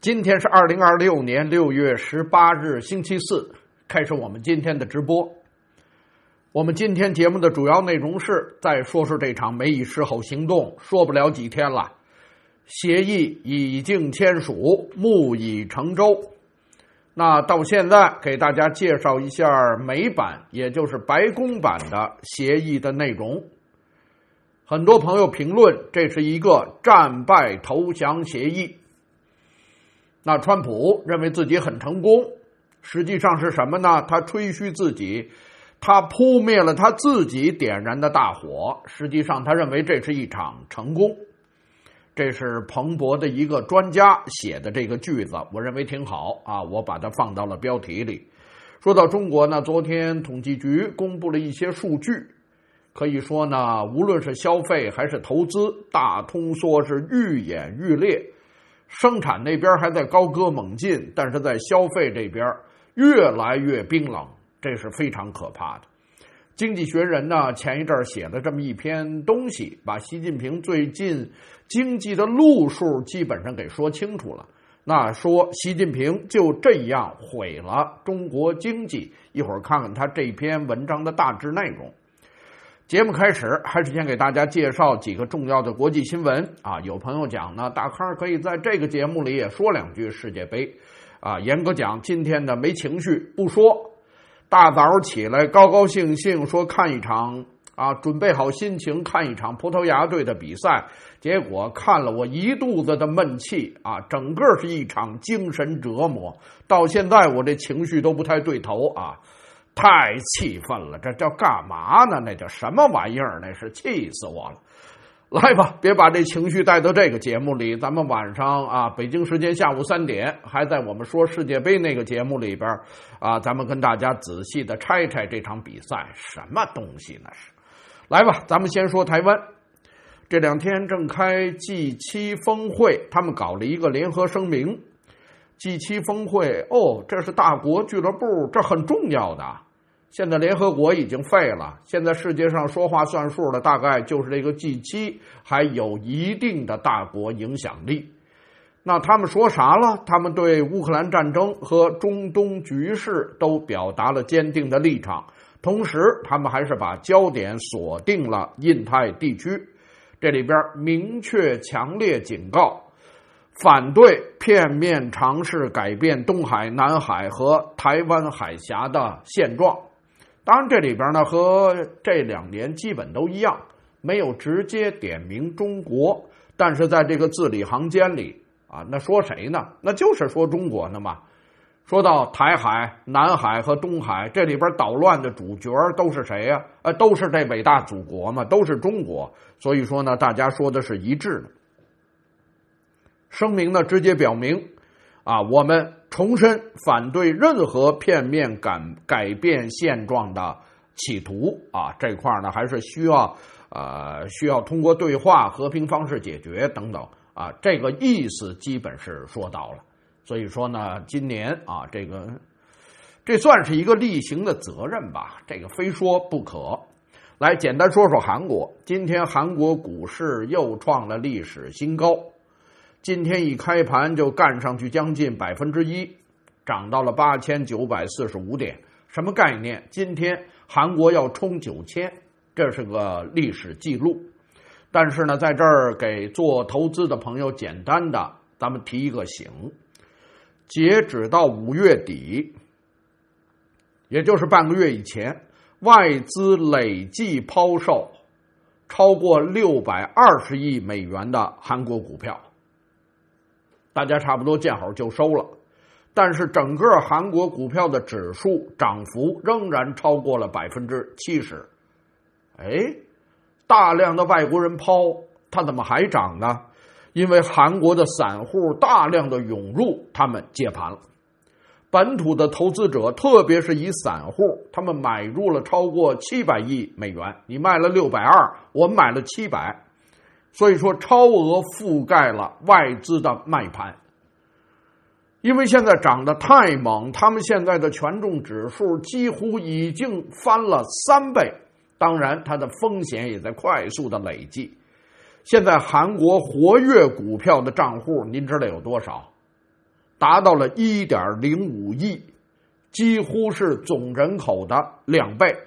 今天是2026年6月18日星期四，开始我们今天的直播。我们今天节目的主要内容是再说说这场美以示好行动，说不了几天了，协议已经签署，木已成舟。那到现在给大家介绍一下美版，也就是白宫版的协议的内容。很多朋友评论这是一个战败投降协议。那川普认为自己很成功，实际上是什么呢？他吹嘘自己，他扑灭了他自己点燃的大火，实际上他认为这是一场成功。这是彭博的一个专家写的这个句子，我认为挺好啊，我把它放到了标题里。说到中国呢，昨天统计局公布了一些数据，可以说呢，无论是消费还是投资，大通缩是愈演愈烈。生产那边还在高歌猛进，但是在消费这边越来越冰冷，这是非常可怕的。经济学人呢前一阵写了这么一篇东西，把习近平最近经济的路数基本上给说清楚了。那说习近平就这样毁了中国经济，一会儿看看他这篇文章的大致内容。节目开始，还是先给大家介绍几个重要的国际新闻啊。有朋友讲呢，大咖可以在这个节目里也说两句世界杯啊。严格讲，今天的没情绪不说，大早起来高高兴兴说看一场啊，准备好心情看一场葡萄牙队的比赛，结果看了我一肚子的闷气啊，整个是一场精神折磨。到现在我这情绪都不太对头啊。太气愤了，这叫干嘛呢？那叫什么玩意儿？那是气死我了！来吧，别把这情绪带到这个节目里。咱们晚上啊，北京时间下午3点，还在我们说世界杯那个节目里边啊，咱们跟大家仔细的拆拆这场比赛，什么东西那是？来吧，咱们先说台湾。这2天正开 G7 峰会，他们搞了一个联合声明。G7 峰会，这是大国俱乐部，这很重要的。现在联合国已经废了，现在世界上说话算数的大概就是这个 G7， 还有一定的大国影响力。那他们说啥了？他们对乌克兰战争和中东局势都表达了坚定的立场，同时他们还是把焦点锁定了印太地区。这里边明确强烈警告，反对片面尝试改变东海、南海和台湾海峡的现状。当然这里边呢和这2年基本都一样，没有直接点名中国，但是在这个字里行间里啊，那说谁呢？那就是说中国呢嘛。说到台海、南海和东海，这里边捣乱的主角都是谁呀？都是这伟大祖国嘛，都是中国。所以说呢，大家说的是一致的。声明呢直接表明啊，我们重申反对任何片面改变现状的企图啊，这块呢还是需要通过对话和平方式解决等等啊，这个意思基本是说到了。所以说呢，今年啊，这算是一个例行的责任吧，这个非说不可。来简单说说韩国，今天韩国股市又创了历史新高。今天一开盘就干上去将近1%，涨到了8945点。什么概念？今天韩国要冲9000，这是个历史记录。但是呢，在这儿给做投资的朋友简单的咱们提一个醒，截止到5月底，也就是半个月以前，外资累计抛售超过620亿美元的韩国股票。大家差不多见好就收了，但是整个韩国股票的指数涨幅仍然超过了70%。大量的外国人抛，它怎么还涨呢？因为韩国的散户大量的涌入，他们接盘了。本土的投资者，特别是以散户，他们买入了超过700亿美元，你卖了620，我们买了700。所以说超额覆盖了外资的卖盘。因为现在涨得太猛，他们现在的权重指数几乎已经翻了3倍，当然它的风险也在快速的累积。现在韩国活跃股票的账户您知道有多少？ 达到了 1.05 亿，几乎是总人口的2倍。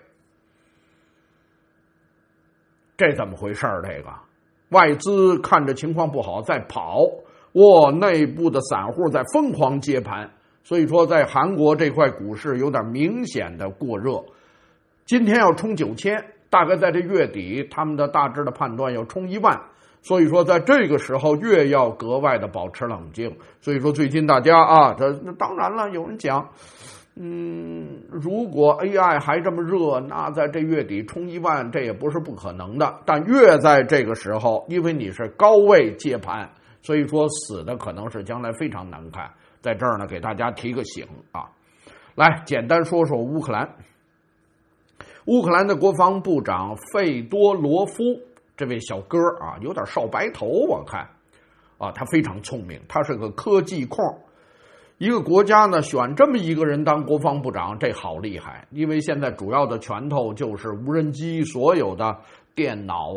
这怎么回事？这个外资看着情况不好在跑，内部的散户在疯狂接盘，所以说在韩国这块股市有点明显的过热。今天要冲9000，大概在这月底他们的大致的判断要冲1万，所以说在这个时候越要格外的保持冷静。所以说最近大家当然了，有人讲如果 AI 还这么热，那在这月底冲1万这也不是不可能的。但越在这个时候，因为你是高位接盘，所以说死的可能是将来非常难看。在这儿呢，给大家提个醒啊。来，简单说说乌克兰。乌克兰的国防部长费多罗夫这位小哥有点少白头，我看他非常聪明，他是个科技控。一个国家呢选这么一个人当国防部长，这好厉害，因为现在主要的拳头就是无人机，所有的电脑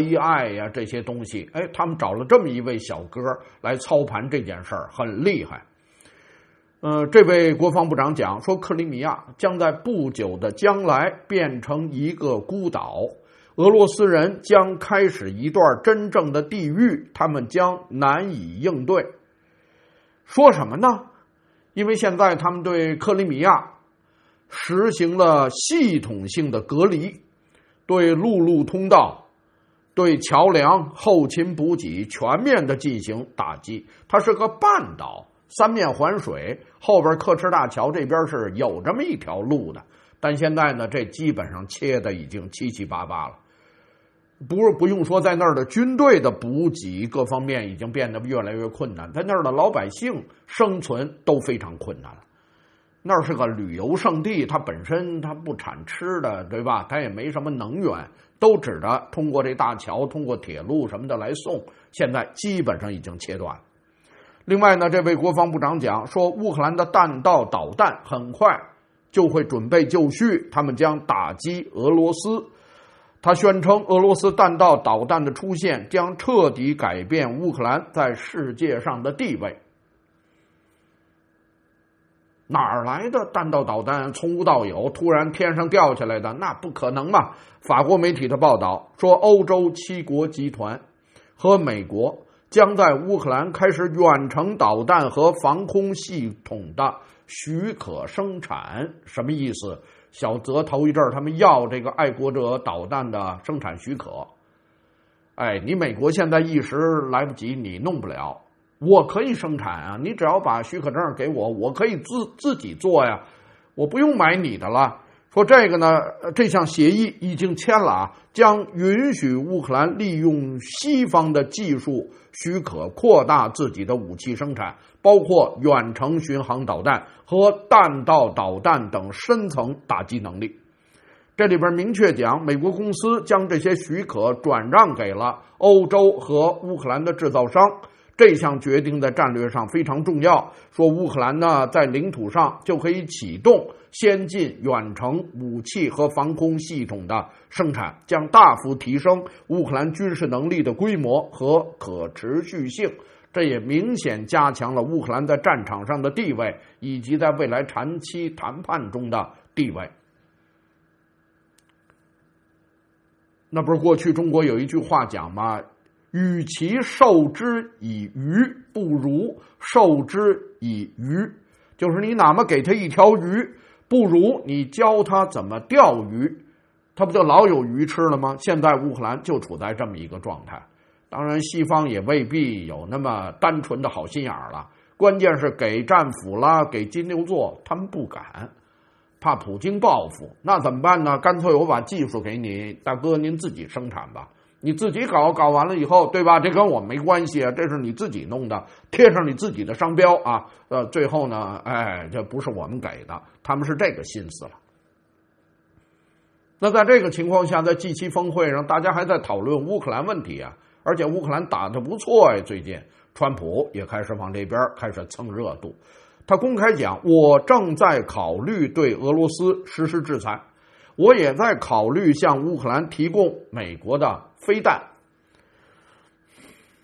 AI这些东西，他们找了这么一位小哥来操盘这件事儿，很厉害。这位国防部长讲说，克里米亚将在不久的将来变成一个孤岛，俄罗斯人将开始一段真正的地狱，他们将难以应对。说什么呢？因为现在他们对克里米亚实行了系统性的隔离，对陆路通道、对桥梁、后勤补给全面的进行打击。它是个半岛，3面环水，后边刻赤大桥这边是有这么一条路的，但现在呢，这基本上切的已经七七八八了。不用说，在那儿的军队的补给各方面已经变得越来越困难，在那儿的老百姓生存都非常困难了。那儿是个旅游胜地，它本身它不产吃的，对吧？它也没什么能源，都指着通过这大桥、通过铁路什么的来送，现在基本上已经切断了。另外呢，这位国防部长讲说，乌克兰的弹道导弹很快就会准备就绪，他们将打击俄罗斯。他宣称，俄罗斯弹道导弹的出现将彻底改变乌克兰在世界上的地位。哪儿来的弹道导弹？从无到有，突然天上掉下来的？那不可能嘛！法国媒体的报道说，欧洲7国集团和美国将在乌克兰开始远程导弹和防空系统的许可生产。什么意思？小泽头一阵他们要这个爱国者导弹的生产许可。你美国现在一时来不及，你弄不了，我可以生产啊，你只要把许可证给我，我可以自己做呀，我不用买你的了。说这个呢，这项协议已经签了将允许乌克兰利用西方的技术许可扩大自己的武器生产，包括远程巡航导弹和弹道导弹等深层打击能力。这里边明确讲，美国公司将这些许可转让给了欧洲和乌克兰的制造商。这项决定在战略上非常重要，说乌克兰呢在领土上就可以启动先进远程武器和防空系统的生产，将大幅提升乌克兰军事能力的规模和可持续性。这也明显加强了乌克兰在战场上的地位，以及在未来长期谈判中的地位。那不是过去中国有一句话讲吗？与其授之以鱼，不如授之以渔。就是你哪么给他一条鱼，不如你教他怎么钓鱼，他不就老有鱼吃了吗？现在乌克兰就处在这么一个状态。当然西方也未必有那么单纯的好心眼了，关键是给战斧啦，给金牛座，他们不敢，怕普京报复。那怎么办呢？干脆我把技术给你，大哥您自己生产吧，你自己搞完了以后，对吧？这跟我没关系啊，这是你自己弄的，贴上你自己的商标啊。最后呢，这不是我们给的，他们是这个心思了。那在这个情况下，在G7峰会上，大家还在讨论乌克兰问题啊，而且乌克兰打得不错最近川普也开始往这边开始蹭热度。他公开讲，我正在考虑对俄罗斯实施制裁，我也在考虑向乌克兰提供美国的飞弹。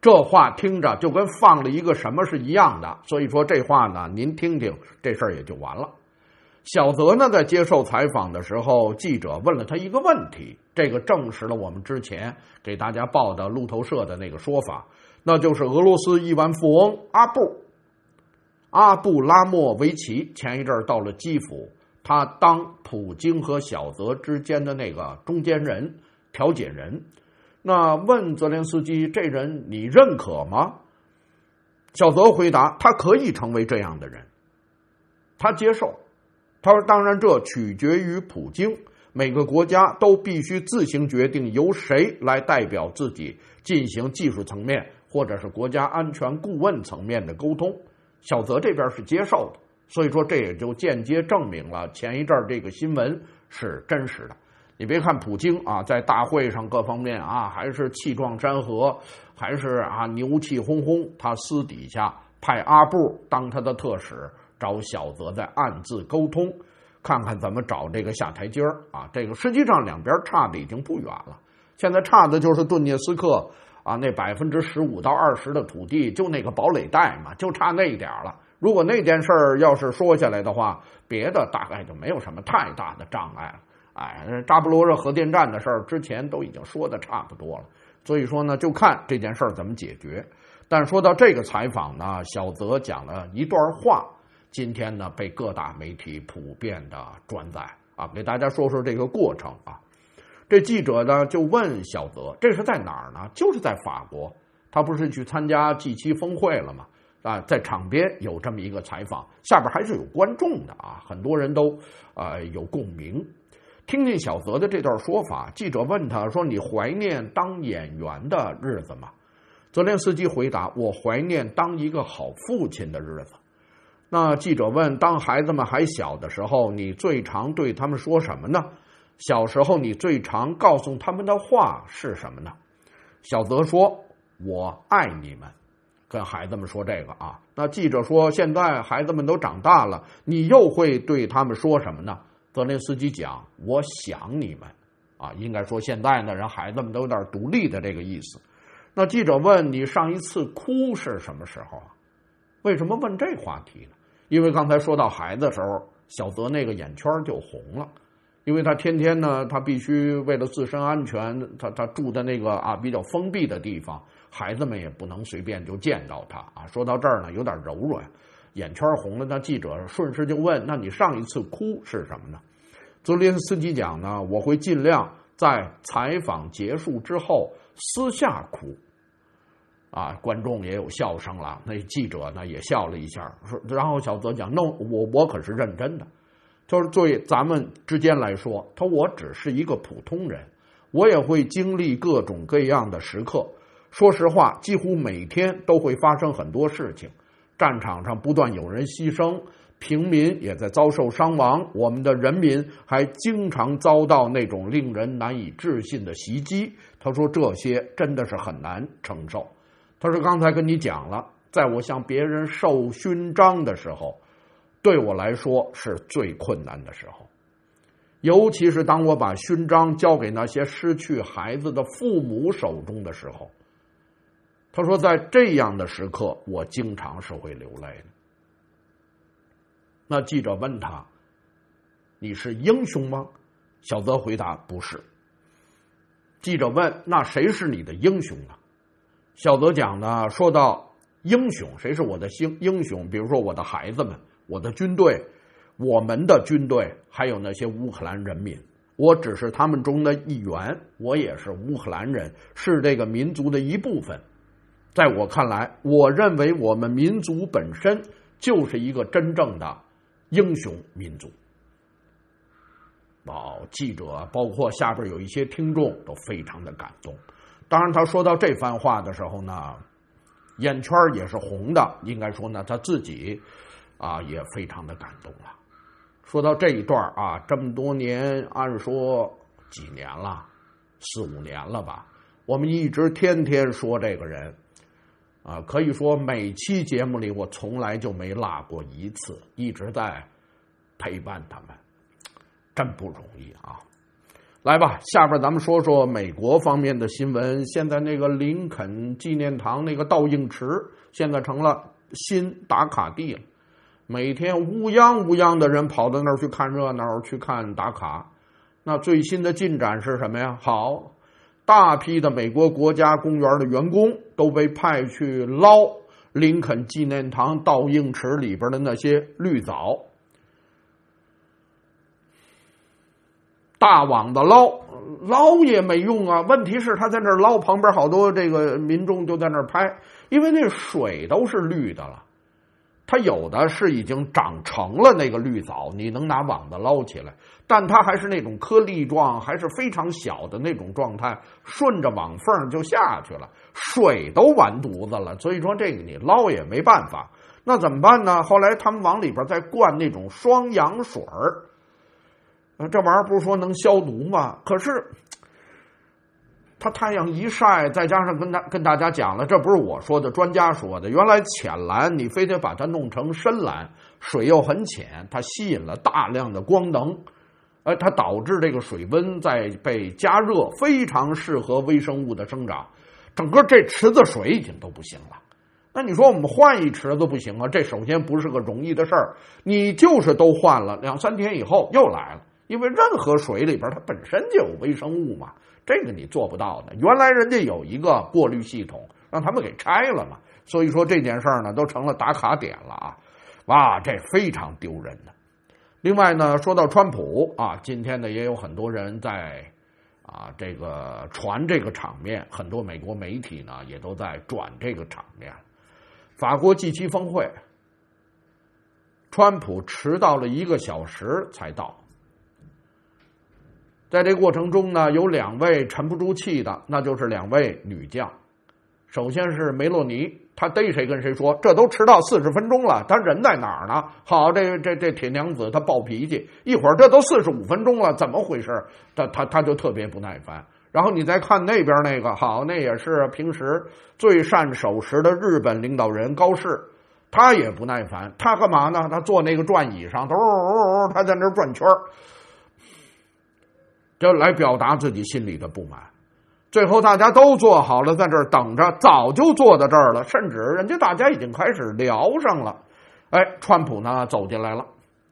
这话听着就跟放了一个什么是一样的，所以说这话呢，您听听，这事儿也就完了。小泽呢，在接受采访的时候，记者问了他一个问题，这个证实了我们之前给大家报的路透社的那个说法，那就是俄罗斯亿万富翁阿布拉莫维奇前一阵到了基辅，他当普京和小泽之间的那个中间人、调解人。那问泽连斯基，这人你认可吗？小泽回答，他可以成为这样的人，他接受。他说，当然这取决于普京，每个国家都必须自行决定由谁来代表自己进行技术层面或者是国家安全顾问层面的沟通。小泽这边是接受的，所以说这也就间接证明了前一阵这个新闻是真实的。你别看普京啊，在大会上各方面啊还是气壮山河，还是啊牛气哄哄，他私底下派阿布当他的特使，找小泽在暗自沟通，看看怎么找这个下台阶啊。这个实际上两边差的已经不远了，现在差的就是顿涅斯克啊那15%到20%的土地，就那个堡垒带嘛，就差那一点了。如果那件事儿要是说下来的话，别的大概就没有什么太大的障碍了。扎波罗热核电站的事儿之前都已经说的差不多了，所以说呢，就看这件事儿怎么解决。但说到这个采访呢，小泽讲了一段话，今天呢被各大媒体普遍的转载啊，给大家说说这个过程啊。这记者呢就问小泽，这是在哪儿呢？就是在法国，他不是去参加 G7 峰会了吗？在场边有这么一个采访，下边还是有观众的啊，很多人都有共鸣。听听小泽的这段说法，记者问他说：“你怀念当演员的日子吗？”泽连斯基回答：“我怀念当一个好父亲的日子。”那记者问：“当孩子们还小的时候，你最常对他们说什么呢？小时候你最常告诉他们的话是什么呢？”小泽说：“我爱你们。”跟孩子们说这个啊。那记者说：“现在孩子们都长大了，你又会对他们说什么呢？”泽连斯基讲：“我想你们。”啊，应该说现在呢，人孩子们都有点独立的这个意思。那记者问：“你上一次哭是什么时候啊？”为什么问这话题呢？因为刚才说到孩子的时候，小泽那个眼圈就红了，因为他天天呢，他必须为了自身安全，他住的那个比较封闭的地方，孩子们也不能随便就见到他啊。说到这儿呢，有点柔软。眼圈红了，那记者顺势就问：“那你上一次哭是什么呢？”泽连斯基讲呢：“我会尽量在采访结束之后私下哭。”啊，观众也有笑声了，那记者呢也笑了一下，说，然后小泽讲：“那我可是认真的，就是对咱们之间来说，他我只是一个普通人，我也会经历各种各样的时刻。说实话，几乎每天都会发生很多事情。战场上不断有人牺牲，平民也在遭受伤亡，我们的人民还经常遭到那种令人难以置信的袭击。”他说这些真的是很难承受。他说刚才跟你讲了，在我向别人授勋章的时候，对我来说是最困难的时候，尤其是当我把勋章交给那些失去孩子的父母手中的时候。他说在这样的时刻，我经常是会流泪的。那记者问他：“你是英雄吗？”小泽回答：“不是。”记者问：“那谁是你的英雄呢？”小泽讲呢，说到英雄，谁是我的英雄？比如说我的孩子们，我的军队，我们的军队，还有那些乌克兰人民。我只是他们中的一员，我也是乌克兰人，是这个民族的一部分。在我看来，我认为我们民族本身就是一个真正的英雄民族。记者包括下边有一些听众都非常的感动。当然他说到这番话的时候呢，眼圈也是红的，应该说呢他自己也非常的感动了。说到这一段这么多年，按说几年了，4、5年了吧，我们一直天天说这个人可以说每期节目里我从来就没落过一次，一直在陪伴他们，真不容易啊。 来吧，下边咱们说说美国方面的新闻。现在那个林肯纪念堂那个倒映池，现在成了新打卡地了。每天乌泱乌泱的人跑到那儿去看热闹，去看打卡。那最新的进展是什么呀？好，大批的美国国家公园的员工都被派去捞林肯纪念堂倒映池里边的那些绿藻。大网的捞也没用啊！问题是他在那儿捞，旁边好多这个民众就在那儿拍，因为那水都是绿的了，它有的是已经长成了那个绿藻，你能拿网子捞起来，但它还是那种颗粒状，还是非常小的那种状态，顺着网缝就下去了，水都完犊子了，所以说这个你捞也没办法。那怎么办呢？后来他们往里边再灌那种双氧水儿。这玩意儿不是说能消毒吗？可是它太阳一晒，再加上跟大家讲了，这不是我说的，专家说的。原来浅蓝你非得把它弄成深蓝，水又很浅，它吸引了大量的光能，它导致这个水温在被加热，非常适合微生物的生长。整个这池子水已经都不行了。那你说我们换一池子不行吗？这首先不是个容易的事儿，你就是都换了，2-3天以后又来了。因为任何水里边它本身就有微生物嘛，这个你做不到的。原来人家有一个过滤系统，让他们给拆了嘛。所以说这件事儿呢，都成了打卡点了啊！哇，这非常丢人的。另外呢，说到川普啊，今天呢也有很多人在这个传这个场面，很多美国媒体呢也都在转这个场面。法国G7峰会，川普迟到了1个小时才到。在这过程中呢，有2位沉不住气的，那就是2位女将。首先是梅洛尼，她逮谁跟谁说，这都迟到40分钟了，她人在哪儿呢？好，这铁娘子她暴脾气，一会儿这都45分钟了，怎么回事？她就特别不耐烦。然后你再看那边那个，好，那也是平时最善守时的日本领导人高市，他也不耐烦，他干嘛呢？他坐那个转椅上，他在那儿转圈儿。就来表达自己心里的不满，最后大家都坐好了，在这儿等着，早就坐在这儿了，甚至人家大家已经开始聊上了。川普呢走进来了，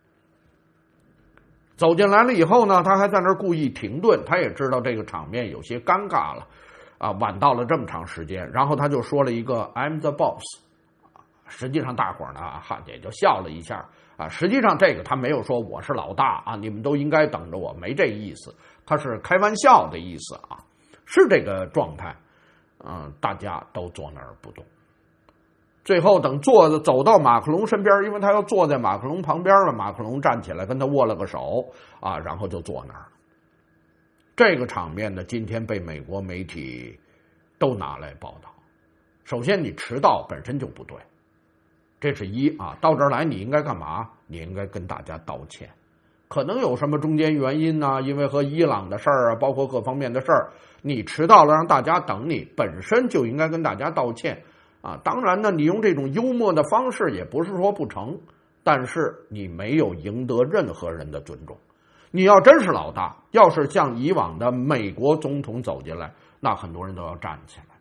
走进来了以后呢，他还在那儿故意停顿，他也知道这个场面有些尴尬了，晚到了这么长时间，然后他就说了一个 "I'm the boss"， 实际上大伙儿呢也就笑了一下。实际上这个他没有说我是老大啊，你们都应该等着我，没这意思，他是开玩笑的意思啊，是这个状态。大家都坐那儿不动。最后等走到马克龙身边，因为他要坐在马克龙旁边了，马克龙站起来跟他握了个手然后就坐那儿。这个场面呢，今天被美国媒体都拿来报道。首先，你迟到本身就不对。这是一到这儿来你应该干嘛？你应该跟大家道歉，可能有什么中间原因呢？因为和伊朗的事儿包括各方面的事儿，你迟到了让大家等你，本身就应该跟大家道歉当然呢，你用这种幽默的方式也不是说不成，但是你没有赢得任何人的尊重。你要真是老大，要是像以往的美国总统走进来，那很多人都要站起来，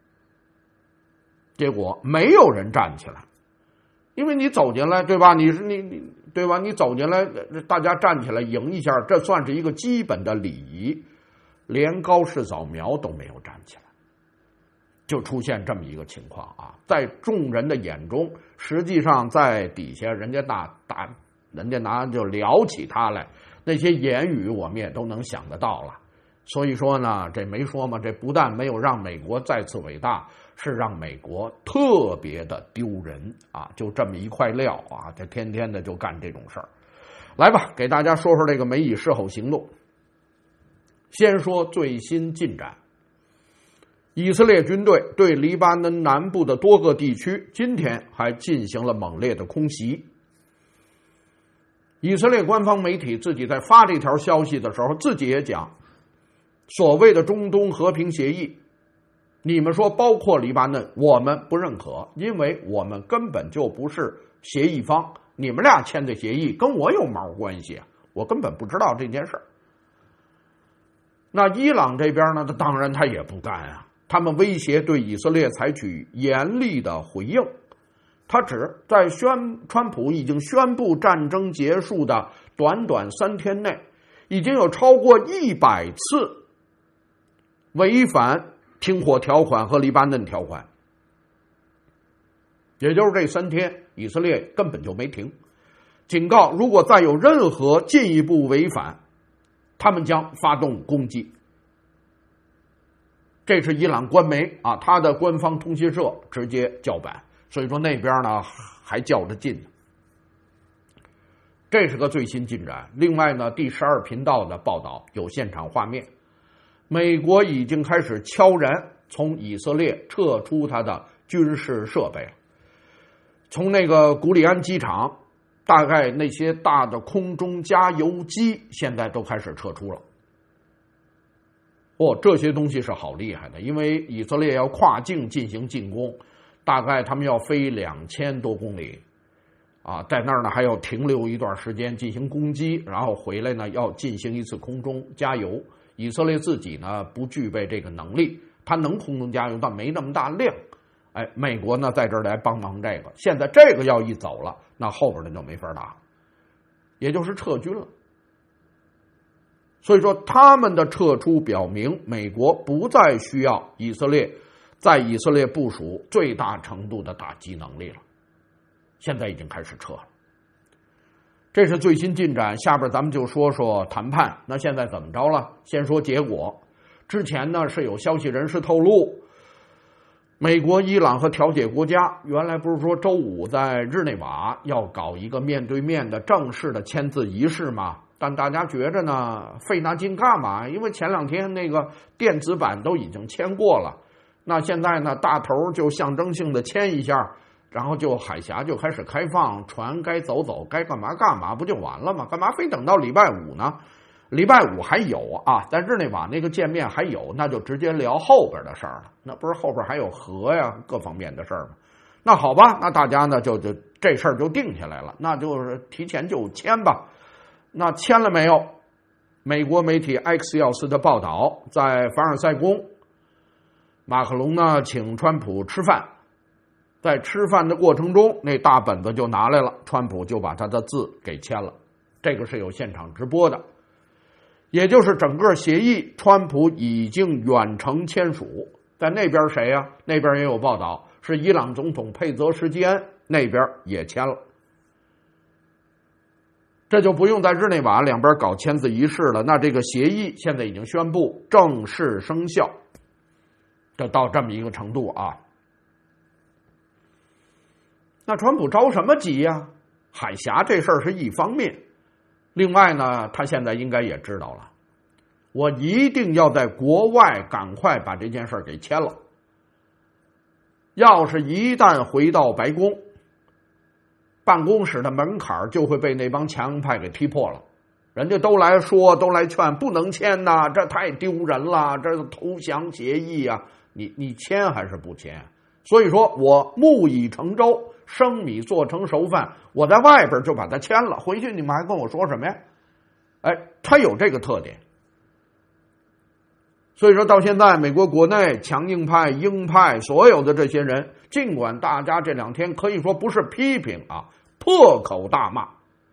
结果没有人站起来。因为你走进来，对吧？你对吧？你走进来，大家站起来迎一下，这算是一个基本的礼仪。连高市早苗都没有站起来，就出现这么一个情况在众人的眼中，实际上在底下人家拿就聊起他来，那些言语我们也都能想得到了。所以说呢，这没说嘛，这不但没有让美国再次伟大，是让美国特别的丢人就这么一块料这天天的就干这种事儿。来吧，给大家说说这个美以示后行动。先说最新进展，以色列军队对黎巴嫩南部的多个地区今天还进行了猛烈的空袭。以色列官方媒体自己在发这条消息的时候，自己也讲，所谓的中东和平协议，你们说包括黎巴嫩，我们不认可，因为我们根本就不是协议方，你们俩签的协议跟我有毛关系我根本不知道这件事儿。 那伊朗这边呢，当然他也不干啊，他们威胁对以色列采取严厉的回应。他指在川普已经宣布战争结束的短短3天内，已经有超过100次违反停火条款和黎巴嫩条款，也就是这3天，以色列根本就没停。警告，如果再有任何进一步违反，他们将发动攻击。这是伊朗官媒啊，他的官方通讯社直接叫板，所以说那边呢还较着劲。这是个最新进展。另外呢，第12频道的报道有现场画面，美国已经开始悄然从以色列撤出它的军事设备了。从那个古里安机场，大概那些大的空中加油机现在都开始撤出了。这些东西是好厉害的，因为以色列要跨境进行进攻，大概他们要飞2000多公里啊，在那儿呢还要停留一段时间进行攻击，然后回来呢要进行一次空中加油。以色列自己呢不具备这个能力，他能空中加油，但没那么大量。美国呢在这儿来帮忙这个，现在这个要一走了，那后边的就没法打了，也就是撤军了。所以说他们的撤出表明，美国不再需要以色列在以色列部署最大程度的打击能力了，现在已经开始撤了。这是最新进展。下边咱们就说说谈判。那现在怎么着了？先说结果。之前呢是有消息人士透露，美国、伊朗和调解国家原来不是说周5在日内瓦要搞一个面对面的正式的签字仪式吗？但大家觉着呢，费那劲干嘛？因为前2天那个电子版都已经签过了，那现在呢，大头就象征性的签一下，然后就海峡就开始开放，船该走走，该干嘛干嘛，不就完了吗？干嘛非等到礼拜5呢？礼拜5还有啊，在日内瓦那个见面还有，那就直接聊后边的事儿了。那不是后边还有核呀，各方面的事儿吗？那好吧，那大家呢就这事儿就定下来了，那就是提前就签吧。那签了没有？美国媒体 Axios 的报道，在凡尔赛宫，马克龙呢请川普吃饭，在吃饭的过程中，那大本子就拿来了，川普就把他的字给签了。这个是有现场直播的，也就是整个协议，川普已经远程签署。在那边谁呀？那边也有报道，是伊朗总统佩泽什基恩那边也签了。这就不用在日内瓦两边搞签字仪式了，那这个协议现在已经宣布正式生效，就到这么一个程度啊。那川普着什么急呀？海峡这事儿是一方面，另外呢，他现在应该也知道了，我一定要在国外赶快把这件事儿给签了。要是一旦回到白宫，办公室的门槛就会被那帮强硬派给踢破了，人家都来说，都来劝，不能签呐，这太丢人了，这是投降协议啊，你签还是不签？所以说我木已成舟，生米做成熟饭，我在外边就把它签了，回去你们还跟我说什么呀？他有这个特点。所以说到现在，美国国内强硬派、鹰派所有的这些人，尽管大家这2天可以说不是批评啊，破口大骂。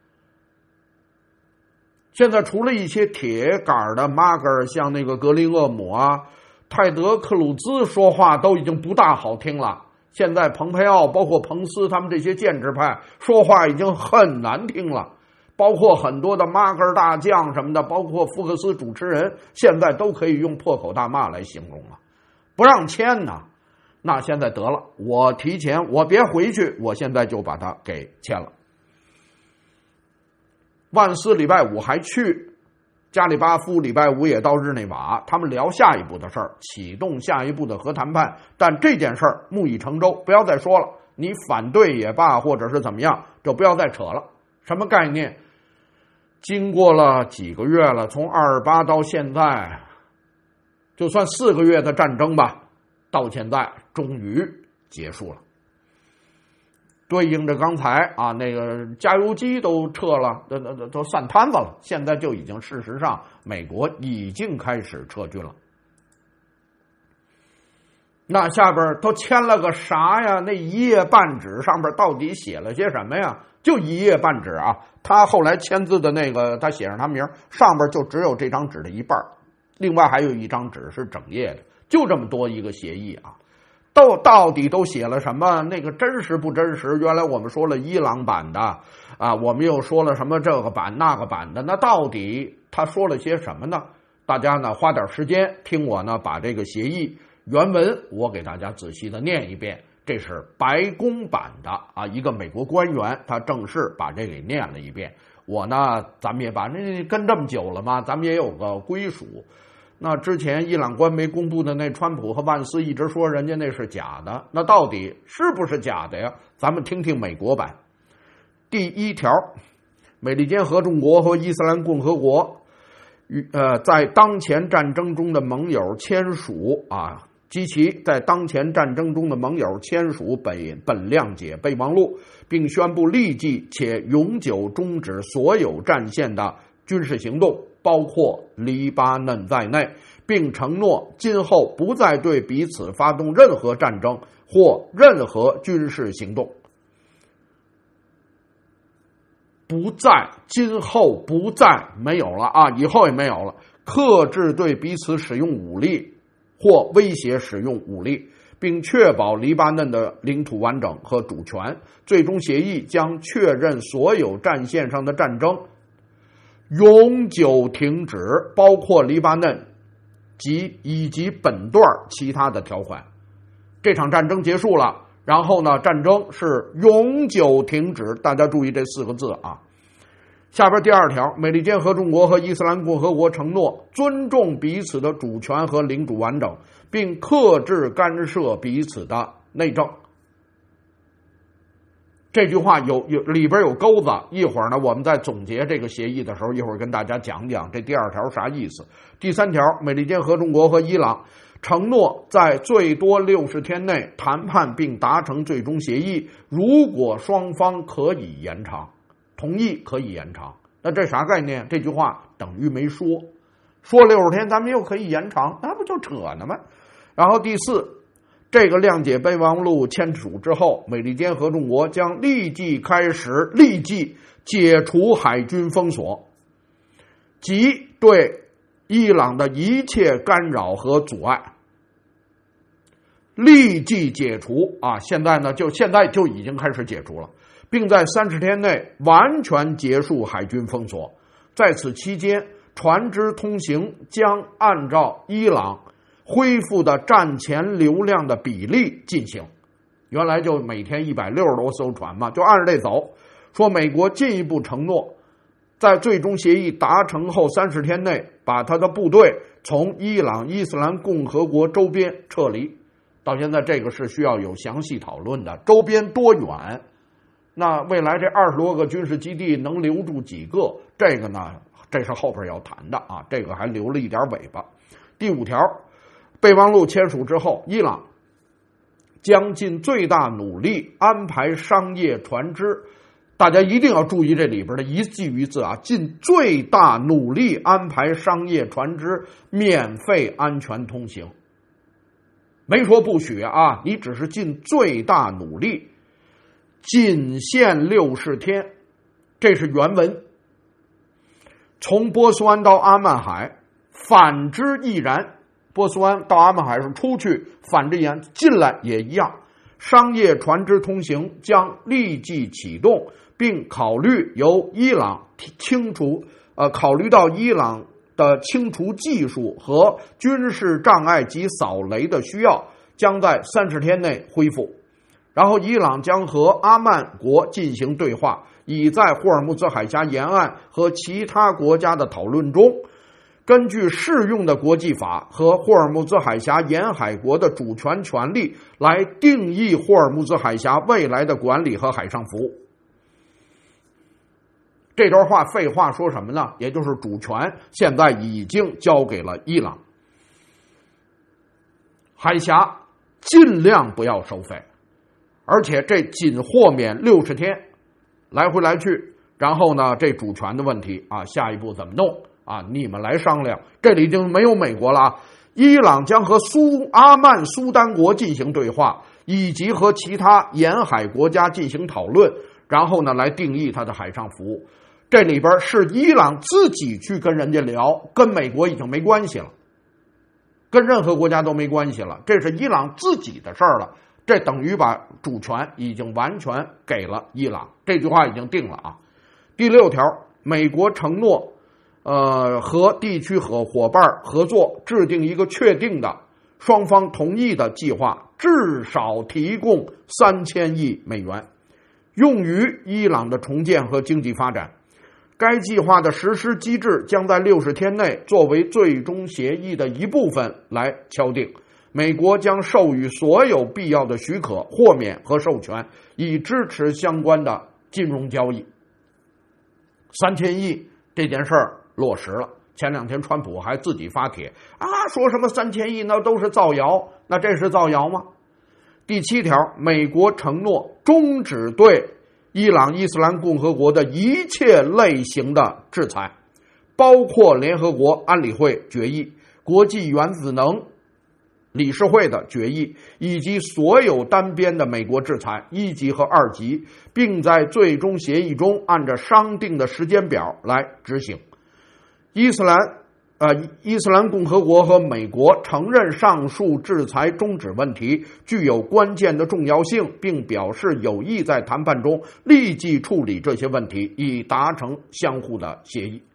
现在除了一些铁杆的马格尔，像那个格林厄姆啊、泰德克鲁兹说话都已经不大好听了，现在蓬佩奥包括彭斯他们这些建制派说话已经很难听了，包括很多的马格尔大将什么的，包括福克斯主持人，现在都可以用破口大骂来形容了。不让签呢，那现在得了，我提前，我别回去，我现在就把它给签了。万斯礼拜5还去，加里巴夫礼拜5也到日内瓦，他们聊下一步的事儿，启动下一步的核谈判。但这件事儿木已成舟，不要再说了，你反对也罢，或者是怎么样，就不要再扯了。什么概念？经过了几个月了，从28到现在，就算4个月的战争吧，到现在终于结束了。 对应着刚才啊，那个加油机都撤了，都散摊子了。现在就已经事实上，美国已经开始撤军了。那下边都签了个啥呀？那一页半纸上边到底写了些什么呀？就一页半纸啊！他后来签字的那个，他写上他名，上边就只有这张纸的一半，另外还有一张纸是整页的，就这么多一个协议啊！到底都写了什么？那个真实不真实？原来我们说了伊朗版的啊，我们又说了什么这个版那个版的，那到底他说了些什么呢？大家呢花点时间听我呢把这个协议原文我给大家仔细的念一遍。这是白宫版的啊，一个美国官员他正式把这给念了一遍。我呢，咱们也把那跟这么久了嘛，咱们也有个归属。那之前伊朗官媒公布的那川普和万斯一直说人家那是假的，那到底是不是假的呀？咱们听听美国版。第一条，美利坚合众国和伊斯兰共和国在当前战争中的盟友签署啊，及其在当前战争中的盟友签署本谅解备忘录，并宣布立即且永久终止所有战线的军事行动，包括黎巴嫩在内，并承诺今后不再对彼此发动任何战争或任何军事行动。不再，今后不再，没有了啊，以后也没有了。克制对彼此使用武力或威胁使用武力，并确保黎巴嫩的领土完整和主权。最终协议将确认所有战线上的战争永久停止，包括黎巴嫩以及本段其他的条款。这场战争结束了，然后呢，战争是永久停止，大家注意这4个字啊。下边第2条，美利坚合众国和伊斯兰共和国承诺尊重彼此的主权和领土完整，并克制干涉彼此的内政。这句话里边有钩子，一会儿呢我们在总结这个协议的时候，一会儿跟大家讲讲这第2条啥意思。第3条，美利坚合众国和伊朗承诺在最多60天内谈判并达成最终协议，如果双方可以延长，同意可以延长。那这啥概念？这句话等于没说，说60天咱们又可以延长，那不就扯呢吗？然后第4，这个谅解备忘录签署之后，美利坚合众国将立即解除海军封锁，即对伊朗的一切干扰和阻碍，立即解除啊！现在就已经开始解除了，并在30天内完全结束海军封锁。在此期间，船只通行将按照伊朗恢复的战前流量的比例进行。原来就每天160多艘船嘛，就按着这走。说美国进一步承诺，在最终协议达成后30天内，把他的部队从伊朗伊斯兰共和国周边撤离。到现在这个是需要有详细讨论的，周边多远？那未来这20多个军事基地能留住几个？这个呢，这是后边要谈的啊，这个还留了一点尾巴。第5条，备忘录签署之后，伊朗将尽最大努力安排商业船只，大家一定要注意这里边的一句一字啊，尽最大努力安排商业船只免费安全通行。没说不许啊，你只是尽最大努力，仅限60天，这是原文。从波斯湾到阿曼海，反之亦然。波斯湾到阿曼海是出去，反之亦然，进来也一样。商业船只通行将立即启动，并考虑由伊朗考虑到伊朗的清除技术和军事障碍及扫雷的需要，将在30天内恢复。然后伊朗将和阿曼国进行对话，以在霍尔木兹海峡沿岸和其他国家的讨论中，根据适用的国际法和霍尔木兹海峡沿海国的主权权利来定义霍尔木兹海峡未来的管理和海上服务。这段话废话说什么呢？也就是主权现在已经交给了伊朗，海峡尽量不要收费， 而且这仅豁免60天，来回来去。然后呢，这主权的问题啊，下一步怎么弄啊？你们来商量。这里已经没有美国了啊。伊朗将和阿曼苏丹国进行对话，以及和其他沿海国家进行讨论，然后呢来定义它的海上服务。这里边是伊朗自己去跟人家聊，跟美国已经没关系了，跟任何国家都没关系了，这是伊朗自己的事儿了。这等于把主权已经完全给了伊朗，这句话已经定了啊。第6条，美国承诺和地区和伙伴合作，制定一个确定的双方同意的计划，至少提供3000亿美元，用于伊朗的重建和经济发展。该计划的实施机制将在60天内作为最终协议的一部分来敲定。美国将授予所有必要的许可、豁免和授权，以支持相关的金融交易。3000亿这件事儿落实了。前2天川普还自己发帖啊，说什么3000亿那都是造谣，那这是造谣吗？第7条，美国承诺终止对伊朗伊斯兰共和国的一切类型的制裁，包括联合国安理会决议、国际原子能理事会的决议，以及所有单边的美国制裁1级和2级，并在最终协议中按照商定的时间表来执行。伊斯兰共和国和美国承认上述制裁终止问题具有关键的重要性，并表示有意在谈判中立即处理这些问题，以达成相互的协议。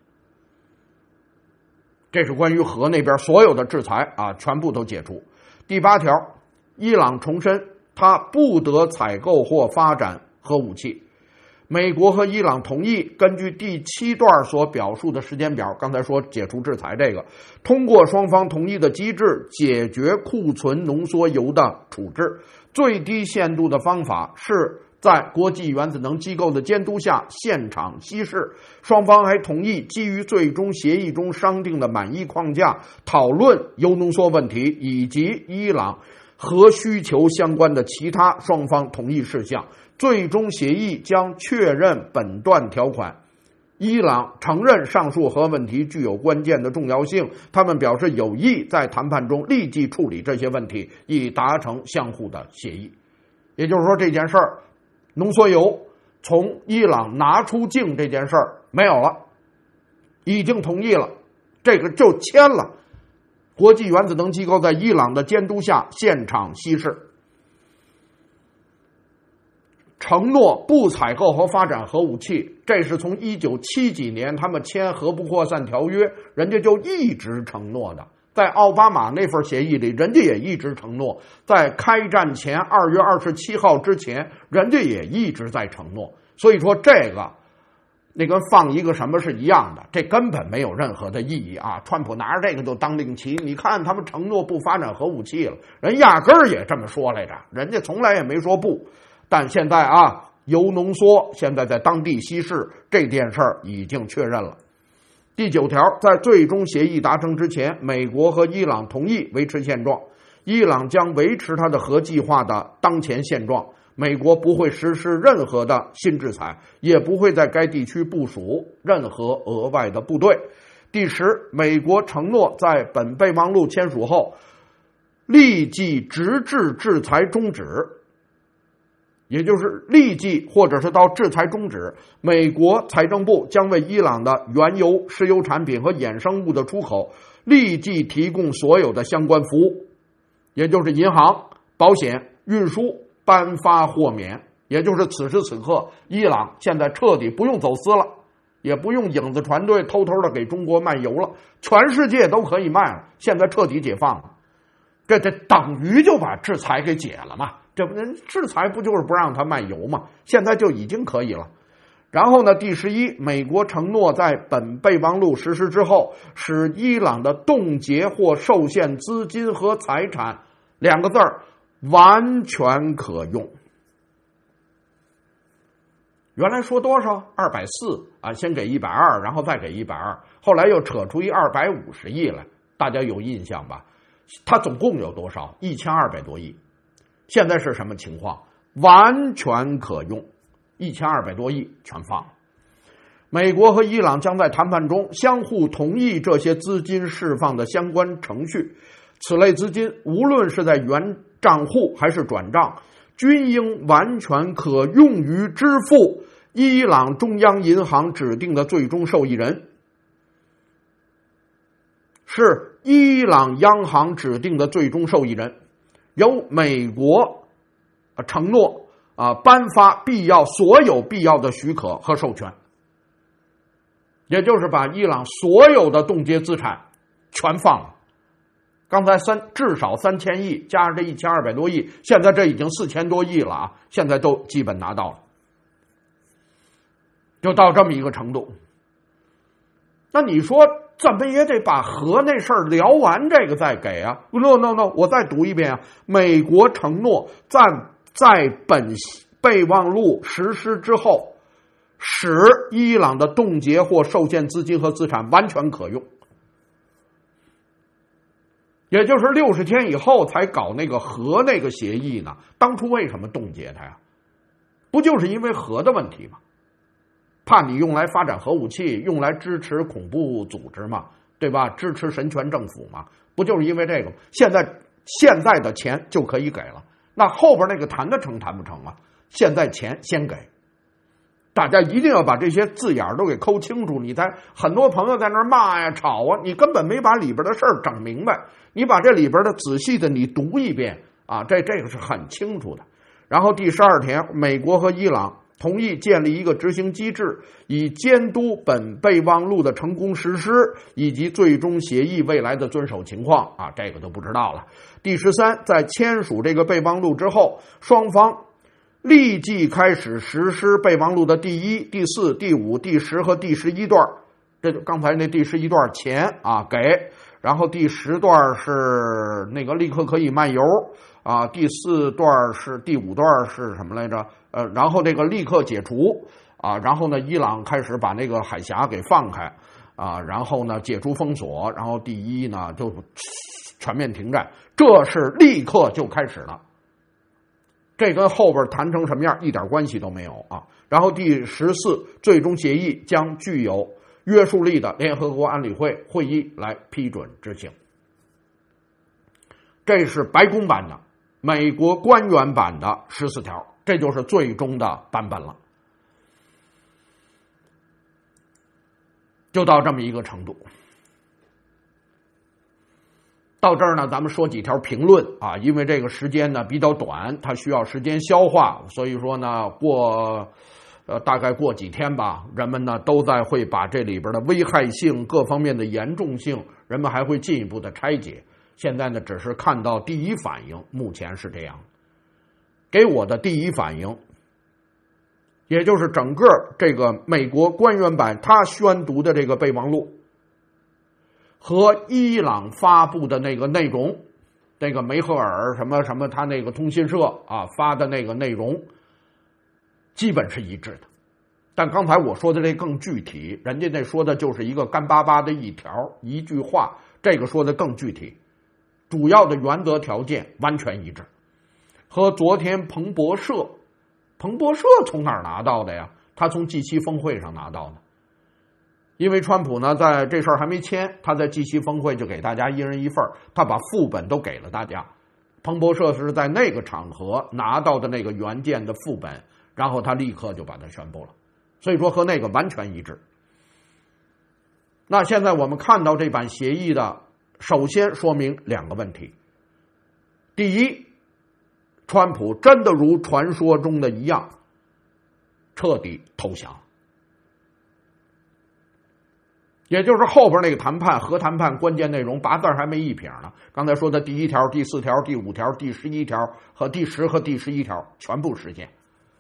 这是关于核那边所有的制裁啊，全部都解除。第8条，伊朗重申他不得采购或发展核武器。美国和伊朗同意根据第7段所表述的时间表，刚才说解除制裁这个，通过双方同意的机制解决库存浓缩铀的处置。最低限度的方法是在国际原子能机构的监督下现场稀释。双方还同意基于最终协议中商定的满意框架，讨论铀浓缩问题以及伊朗核需求相关的其他双方同意事项。最终协议将确认本段条款。伊朗承认上述核问题具有关键的重要性，他们表示有意在谈判中立即处理这些问题，以达成相互的协议。也就是说，这件事儿，浓缩铀从伊朗拿出境这件事儿没有了，已经同意了，这个就签了。国际原子能机构在伊朗的监督下现场稀释。承诺不采购和发展核武器，这是从1970几年他们签核不扩散条约，人家就一直承诺的。在奥巴马那份协议里，人家也一直承诺。在开战前2月27号之前，人家也一直在承诺。所以说这个那跟放一个什么是一样的，这根本没有任何的意义啊！川普拿着这个就当令旗，你看他们承诺不发展核武器了，人压根儿也这么说来着，人家从来也没说不。但现在啊，铀浓缩现在在当地稀释，这件事儿已经确认了。第9条，在最终协议达成之前，美国和伊朗同意维持现状，伊朗将维持它的核计划的当前现状，美国不会实施任何的新制裁，也不会在该地区部署任何额外的部队。第10，美国承诺在本备忘录签署后立即直至制裁终止，也就是立即或者是到制裁终止，美国财政部将为伊朗的原油、石油产品和衍生物的出口立即提供所有的相关服务，也就是银行、保险、运输、颁发豁免。也就是此时此刻，伊朗现在彻底不用走私了，也不用影子船队偷偷的给中国卖油了，全世界都可以卖了，现在彻底解放了。这等于就把制裁给解了嘛，这不制裁不就是不让他卖油吗？现在就已经可以了。然后呢，第11，美国承诺在本备忘录实施之后，使伊朗的冻结或受限资金和财产2个字完全可用。原来说多少240啊，先给120，然后再给120，后来又扯出250亿来，大家有印象吧？它总共有多少？1200多亿。现在是什么情况？ 完全可用，1200多亿全放了。美国和伊朗将在谈判中相互同意这些资金释放的相关程序，此类资金无论是在原账户还是转账，均应完全可用于支付伊朗中央银行指定的最终受益人，是伊朗央行指定的最终受益人，由美国承诺颁发所有必要的许可和授权，也就是把伊朗所有的冻结资产全放了。刚才至少3000亿，加上这1200多亿，现在这已经4000多亿了啊！现在都基本拿到了，就到这么一个程度。那你说怎么也得把核那事儿聊完，这个再给啊 ？No， 我再读一遍啊！美国承诺在本备忘录实施之后，使伊朗的冻结或受限资金和资产完全可用。也就是60天以后才搞那个核那个协议呢。当初为什么冻结它呀？不就是因为核的问题吗？怕你用来发展核武器，用来支持恐怖组织嘛，对吧？支持神权政府嘛，不就是因为这个吗？现在的钱就可以给了，那后边那个谈得成谈不成啊？现在钱先给，大家一定要把这些字眼都给抠清楚。你才很多朋友在那儿骂呀、吵啊，你根本没把里边的事儿整明白。你把这里边的仔细的你读一遍啊，这个是很清楚的。然后第12条，美国和伊朗同意建立一个执行机制，以监督本备忘录的成功实施以及最终协议未来的遵守情况啊，这个都不知道了。第13，在签署这个备忘录之后，双方立即开始实施备忘录的第1、第4、第5、第10和第11段。这就刚才那第11段钱啊给，然后第10段是那个立刻可以漫游啊，第4段是第5段是什么来着？然后这个立刻解除啊，然后呢，伊朗开始把那个海峡给放开啊，然后呢解除封锁，然后第1呢就全面停战，这是立刻就开始了。这跟后边谈成什么样一点关系都没有啊。然后第14，最终协议将具有约束力的联合国安理会会议来批准执行。这是白宫版的，美国官员版的14条，这就是最终的版本了。就到这么一个程度。到这儿呢，咱们说几条评论啊，因为这个时间呢比较短，它需要时间消化，所以说呢，大概过几天吧，人们呢都会把这里边的危害性、各方面的严重性，人们还会进一步的拆解。现在呢，只是看到第一反应，目前是这样。给我的第一反应，也就是整个这个美国官员版他宣读的这个备忘录和伊朗发布的那个内容，那个梅赫尔什么什么他那个通讯社啊发的那个内容基本是一致的。但刚才我说的这更具体，人家那说的就是一个干巴巴的一条一句话，这个说的更具体，主要的原则条件完全一致。和昨天彭博社从哪儿拿到的呀？他从G7峰会上拿到的。因为川普呢在这事儿还没签，他在G7峰会就给大家一人一份，他把副本都给了大家。彭博社是在那个场合拿到的那个原件的副本，然后他立刻就把它宣布了，所以说和那个完全一致。那现在我们看到这版协议的，首先说明两个问题。第一，川普真的如传说中的一样彻底投降，也就是后边那个核谈判关键内容8字还没一撇呢。刚才说的第1条、第4条、第5条、第11条和第10和第11条全部实现。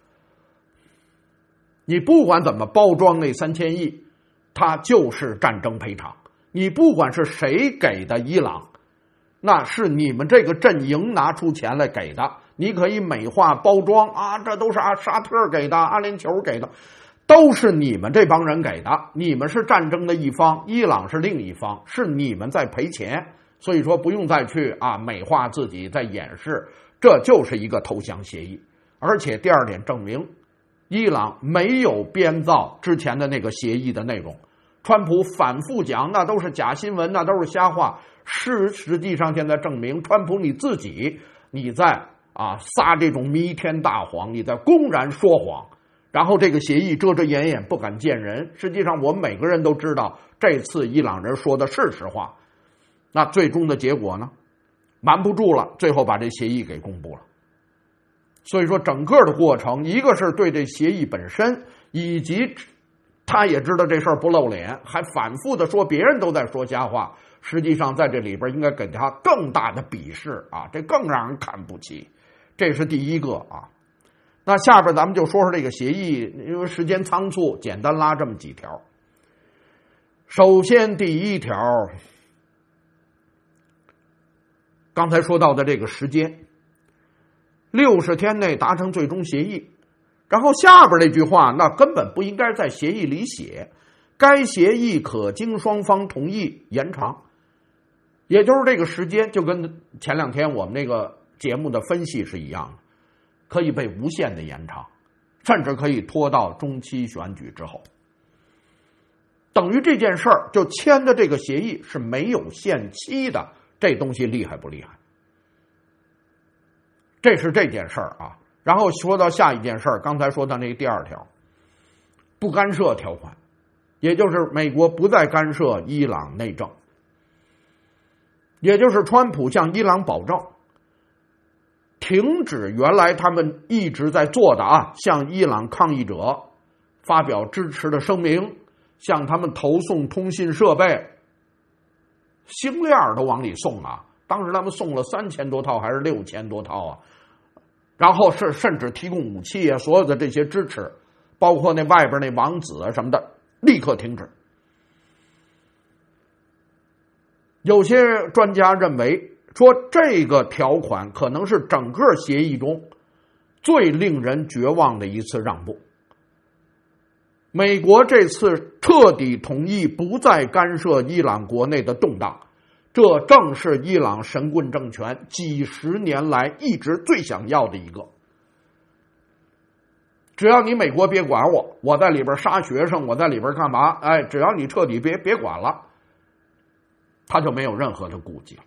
你不管怎么包装那3000亿，它就是战争赔偿。你不管是谁给的伊朗，那是你们这个阵营拿出钱来给的。你可以美化包装啊，这都是沙特给的，阿联酋给的，都是你们这帮人给的。你们是战争的一方，伊朗是另一方，是你们在赔钱。所以说不用再去美化自己，在掩饰，这就是一个投降协议。 而且第二点证明，伊朗没有编造之前的那个协议的内容。川普反复讲那都是假新闻，那都是瞎话。实际上现在证明，川普你自己你在撒这种弥天大谎，你在公然说谎，然后这个协议遮遮掩掩不敢见人。实际上我们每个人都知道，这次伊朗人说的是实话。那最终的结果呢，瞒不住了，最后把这协议给公布了。所以说整个的过程，一个是对这协议本身，以及他也知道这事儿不露脸，还反复的说别人都在说瞎话，实际上在这里边应该给他更大的鄙视这更让人看不起。这是第一个那下边咱们就说说这个协议，因为时间仓促，简单拉这么几条。首先第一条，刚才说到的这个时间，60天内达成最终协议。然后下边那句话，那根本不应该在协议里写，该协议可经双方同意延长。也就是这个时间就跟前2天我们那个节目的分析是一样的，可以被无限的延长，甚至可以拖到中期选举之后。等于这件事儿就签的这个协议是没有限期的，这东西厉害不厉害？这是这件事儿然后说到下一件事儿，刚才说到那第2条，不干涉条款，也就是美国不再干涉伊朗内政，也就是川普向伊朗保证，停止原来他们一直在做的向伊朗抗议者发表支持的声明，向他们投送通信设备，星链都往里送当时他们送了3000多套还是6000多套然后是甚至提供武器所有的这些支持，包括那外边那王子什么的，立刻停止。有些专家认为说，这个条款可能是整个协议中最令人绝望的一次让步。美国这次彻底同意不再干涉伊朗国内的动荡，这正是伊朗神棍政权几十年来一直最想要的一个。只要你美国别管我，我在里边杀学生，我在里边干嘛？只要你彻底别管了，他就没有任何的顾忌了。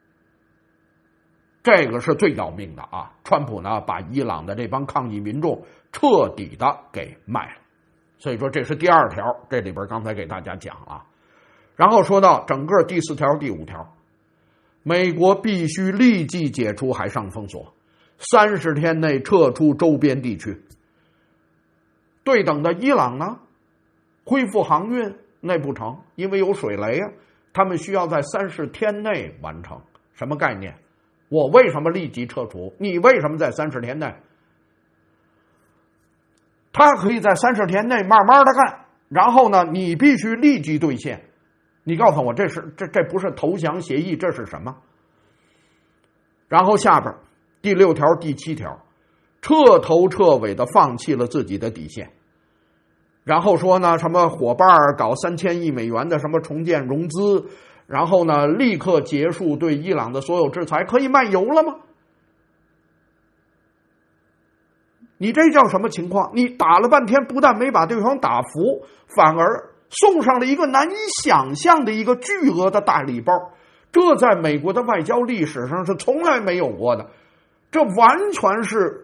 这个是最要命的川普呢，把伊朗的这帮抗议民众彻底的给卖了。所以说这是第2条，这里边刚才给大家讲了。然后说到整个第4条、第5条，美国必须立即解除海上封锁，30天内撤出周边地区。对等的伊朗呢，恢复航运那不成，因为有水雷他们需要在30天内完成。什么概念？我为什么立即撤除？你为什么在30天内？他可以在30天内慢慢的干，然后呢，你必须立即兑现。你告诉我，这不是投降协议，这是什么？然后下边第6条、第7条，彻头彻尾的放弃了自己的底线。然后说呢，什么伙伴搞3000亿美元的什么重建融资，然后呢，立刻结束对伊朗的所有制裁，可以卖油了吗？你这叫什么情况？你打了半天，不但没把对方打服，反而送上了一个难以想象的一个巨额的大礼包，这在美国的外交历史上是从来没有过的，这完全是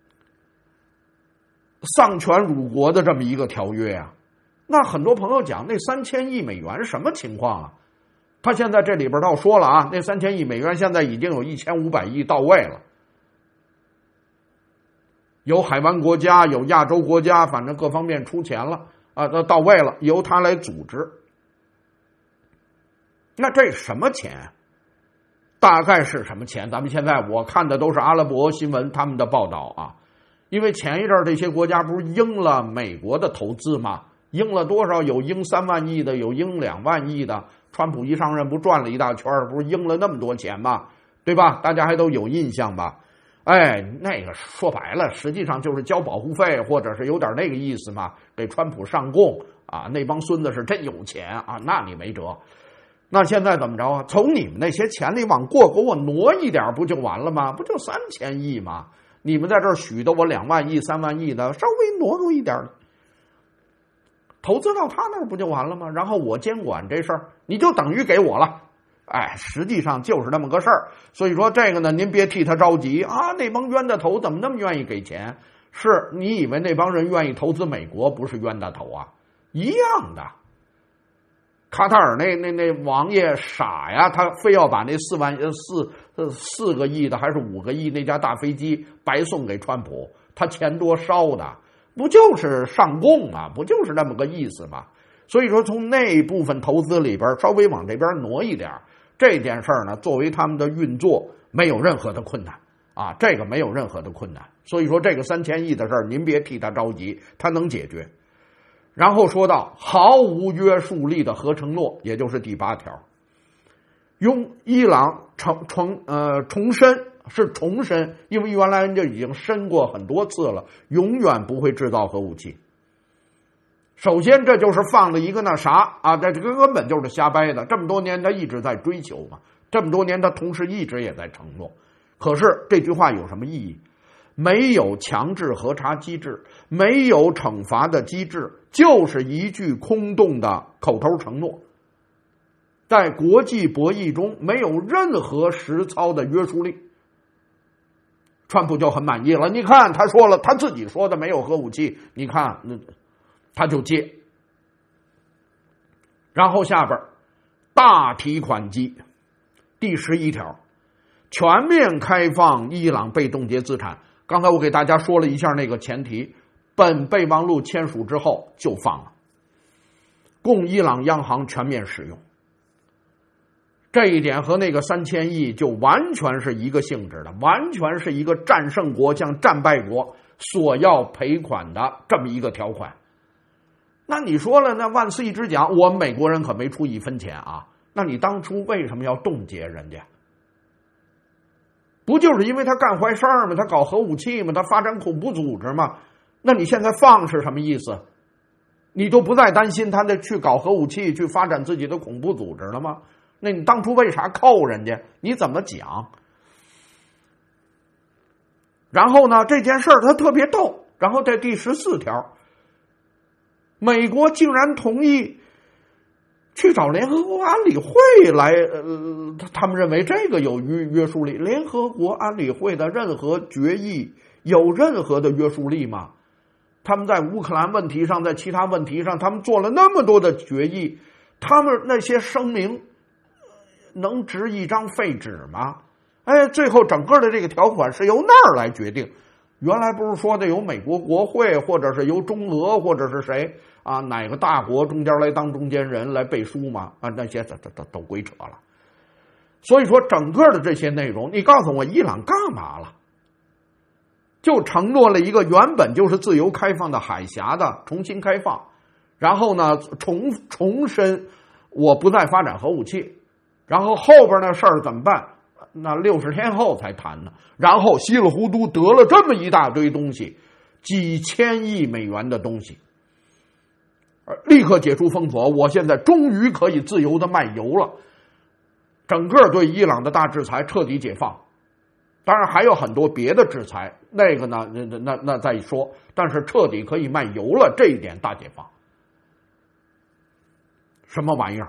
丧权辱国的这么一个条约那很多朋友讲，那3000亿美元什么情况他现在这里边倒说了那3000亿美元现在已经有1500亿到位了，有海湾国家，有亚洲国家，反正各方面出钱了到位了，由他来组织。那这是什么钱？大概是什么钱？咱们现在我看的都是阿拉伯新闻他们的报道因为前一阵这些国家不是应了美国的投资吗？应了多少？有应3万亿的，有应2万亿的。川普一上任不转了一大圈，不是应了那么多钱吗？对吧？大家还都有印象吧？那个说白了，实际上就是交保护费，或者是有点那个意思嘛，给川普上供那帮孙子是真有钱那你没辙。那现在怎么着从你们那些钱里往过给我挪一点不就完了吗？不就3000亿吗？ 你们在这儿许的我2万亿、3万亿的，稍微挪出一点来，投资到他那儿不就完了吗？然后我监管这事儿，你就等于给我了。哎，实际上就是那么个事儿。所以说这个呢，您别替他着急啊，那帮冤大头怎么那么愿意给钱？是你以为那帮人愿意投资美国不是冤大头啊？一样的。卡塔尔那王爷傻呀，他非要把那4个亿的还是5个亿那架大飞机白送给川普，他钱多烧的，不就是上供吗？不就是那么个意思吗？所以说从那部分投资里边稍微往这边挪一点，这件事儿呢，作为他们的运作没有任何的困难啊，这个没有任何的困难。所以说这个3000亿的事儿，您别替他着急，他能解决。然后说到毫无约束力的核承诺，也就是第8条，用伊朗重申，因为原来人就已经申过很多次了，永远不会制造核武器。首先这就是放了一个那啥啊，这根本就是瞎掰的。这么多年他一直在追求嘛，这么多年他同时一直也在承诺。可是这句话有什么意义？没有强制核查机制，没有惩罚的机制，就是一句空洞的口头承诺，在国际博弈中没有任何实操的约束力。川普就很满意了，你看他说了，他自己说的没有核武器，你看他就接。然后下边大提款机第11条，全面开放伊朗被冻结资产。刚才我给大家说了一下那个前提，本备忘录签署之后就放了，供伊朗央行全面使用。这一点和那个3000亿就完全是一个性质的，完全是一个战胜国向战败国所要赔款的这么一个条款。那你说了，那万斯一直讲我们美国人可没出1分钱啊，那你当初为什么要冻结人家？不就是因为他干坏事儿吗？他搞核武器吗？他发展恐怖组织吗？那你现在放是什么意思？你都不再担心他的去搞核武器，去发展自己的恐怖组织了吗？那你当初为啥扣人家？你怎么讲？然后呢，这件事儿他特别逗。然后在第14条，美国竟然同意去找联合国安理会来，他们认为这个有约束力。联合国安理会的任何决议有任何的约束力吗？他们在乌克兰问题上，在其他问题上，他们做了那么多的决议，他们那些声明能值一张废纸吗？哎，最后整个的这个条款是由那儿来决定。原来不是说的由美国国会，或者是由中俄，或者是谁啊，哪个大国中间来当中间人来背书吗？啊，那些都鬼扯了。所以说整个的这些内容，你告诉我伊朗干嘛了？就承诺了一个原本就是自由开放的海峡的重新开放，然后呢重申我不再发展核武器，然后后边那事儿怎么办？那60天后才谈呢，然后稀里糊涂得了这么一大堆东西，几千亿美元的东西，立刻解除封锁，我现在终于可以自由的卖油了。整个对伊朗的大制裁彻底解放，当然还有很多别的制裁，那个呢那再说，但是彻底可以卖油了，这一点大解放。什么玩意儿？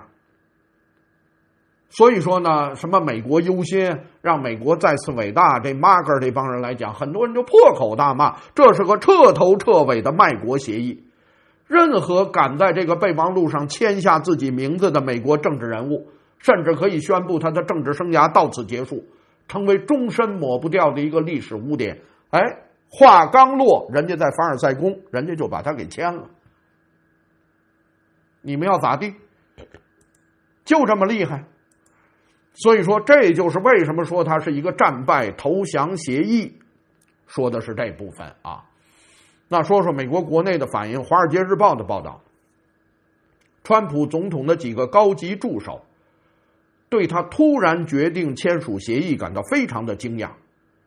所以说呢，什么美国优先，让美国再次伟大，这马格这帮人来讲，很多人就破口大骂，这是个彻头彻尾的卖国协议。任何敢在这个备忘录上签下自己名字的美国政治人物，甚至可以宣布他的政治生涯到此结束，成为终身抹不掉的一个历史污点。哎，话刚落，人家在凡尔赛宫，人家就把他给签了。你们要咋地？就这么厉害。所以说这就是为什么说它是一个战败投降协议，说的是这部分啊。那说说美国国内的反应，《华尔街日报》的报道，川普总统的几个高级助手对他突然决定签署协议感到非常的惊讶。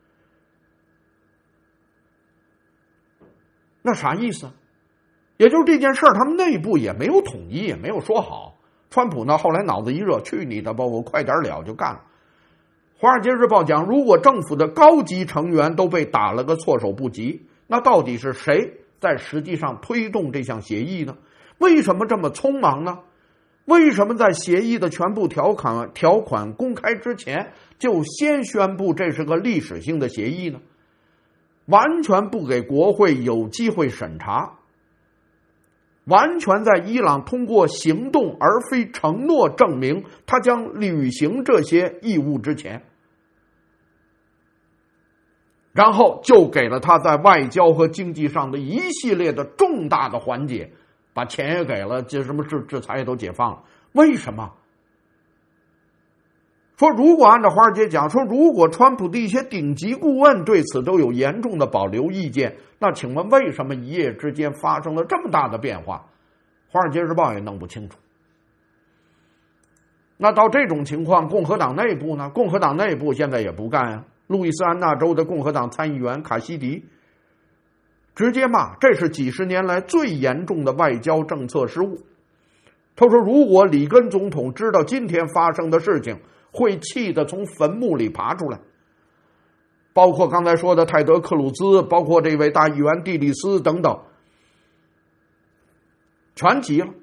那啥意思？也就是这件事儿他们内部也没有统一，也没有说好。川普呢后来脑子一热，去你的吧，我快点了就干了。 华尔街日报讲，如果政府的高级成员都被打了个措手不及，那到底是谁在实际上推动这项协议呢？为什么这么匆忙呢？为什么在协议的全部条款公开之前就先宣布这是个历史性的协议呢？完全不给国会有机会审查，完全在伊朗通过行动而非承诺证明他将履行这些义务之前，然后就给了他在外交和经济上的一系列的重大的缓解，把钱也给了，这什么制裁也都解放了。为什么？说如果按照华尔街讲，说如果川普的一些顶级顾问对此都有严重的保留意见，那请问为什么一夜之间发生了这么大的变化？华尔街日报也弄不清楚。那到这种情况，共和党内部呢？共和党内部现在也不干啊。路易斯安那州的共和党参议员卡西迪直接骂，这是几十年来最严重的外交政策失误。他说，如果里根总统知道今天发生的事情，会气得从坟墓里爬出来。包括刚才说的泰德·克鲁兹，包括这位大议员蒂利斯等等，全急了。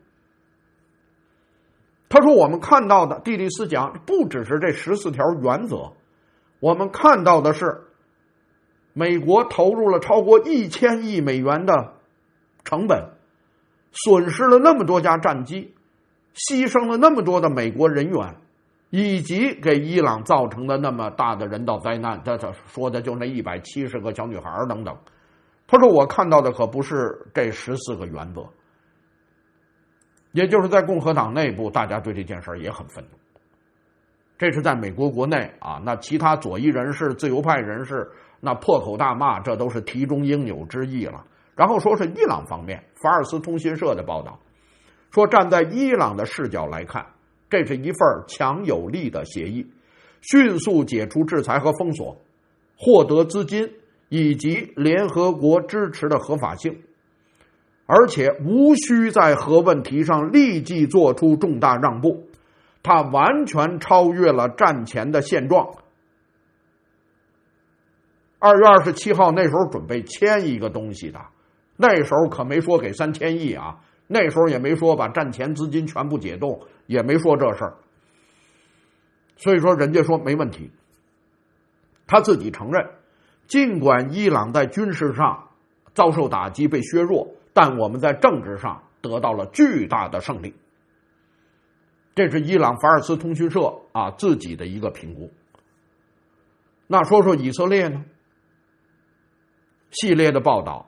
他说，我们看到的，蒂利斯讲，不只是这14条原则，我们看到的是美国投入了超过1000亿美元的成本，损失了那么多架战机，牺牲了那么多的美国人员，以及给伊朗造成的那么大的人道灾难，他说的就那170个小女孩等等。他说，我看到的可不是这14个原则。也就是在共和党内部，大家对这件事也很愤怒。这是在美国国内啊，那其他左翼人士、自由派人士那破口大骂，这都是题中应有之义了。然后说是伊朗方面，法尔斯通讯社的报道说，站在伊朗的视角来看，这是一份强有力的协议，迅速解除制裁和封锁，获得资金以及联合国支持的合法性，而且无需在核问题上立即做出重大让步，它完全超越了战前的现状。2月27号那时候准备签一个东西的，那时候可没说给3000亿啊，那时候也没说把战前资金全部解冻，也没说这事儿。所以说人家说没问题。他自己承认，尽管伊朗在军事上遭受打击被削弱，但我们在政治上得到了巨大的胜利。这是伊朗法尔斯通讯社自己的一个评估。那说说以色列呢？系列的报道，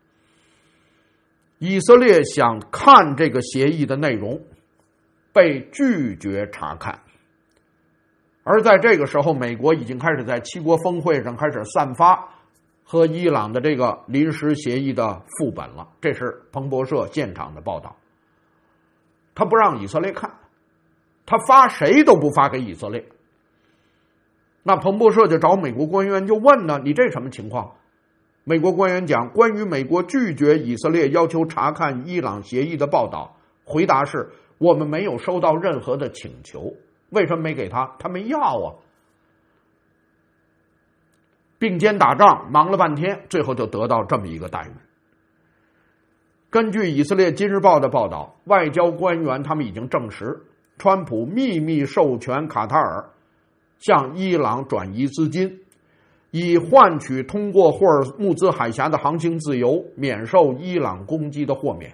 以色列想看这个协议的内容，被拒绝查看。而在这个时候，美国已经开始在7国峰会上开始散发和伊朗的这个临时协议的副本了。这是彭博社现场的报道。他不让以色列看，他发谁都不发给以色列。那彭博社就找美国官员就问呢，你这什么情况？美国官员讲，关于美国拒绝以色列要求查看伊朗协议的报道，回答是，我们没有收到任何的请求。为什么没给他？他没要啊。并肩打仗，忙了半天，最后就得到这么一个待遇。根据以色列今日报的报道，外交官员他们已经证实，川普秘密授权卡塔尔向伊朗转移资金，以换取通过霍尔木兹海峡的航行自由，免受伊朗攻击的豁免。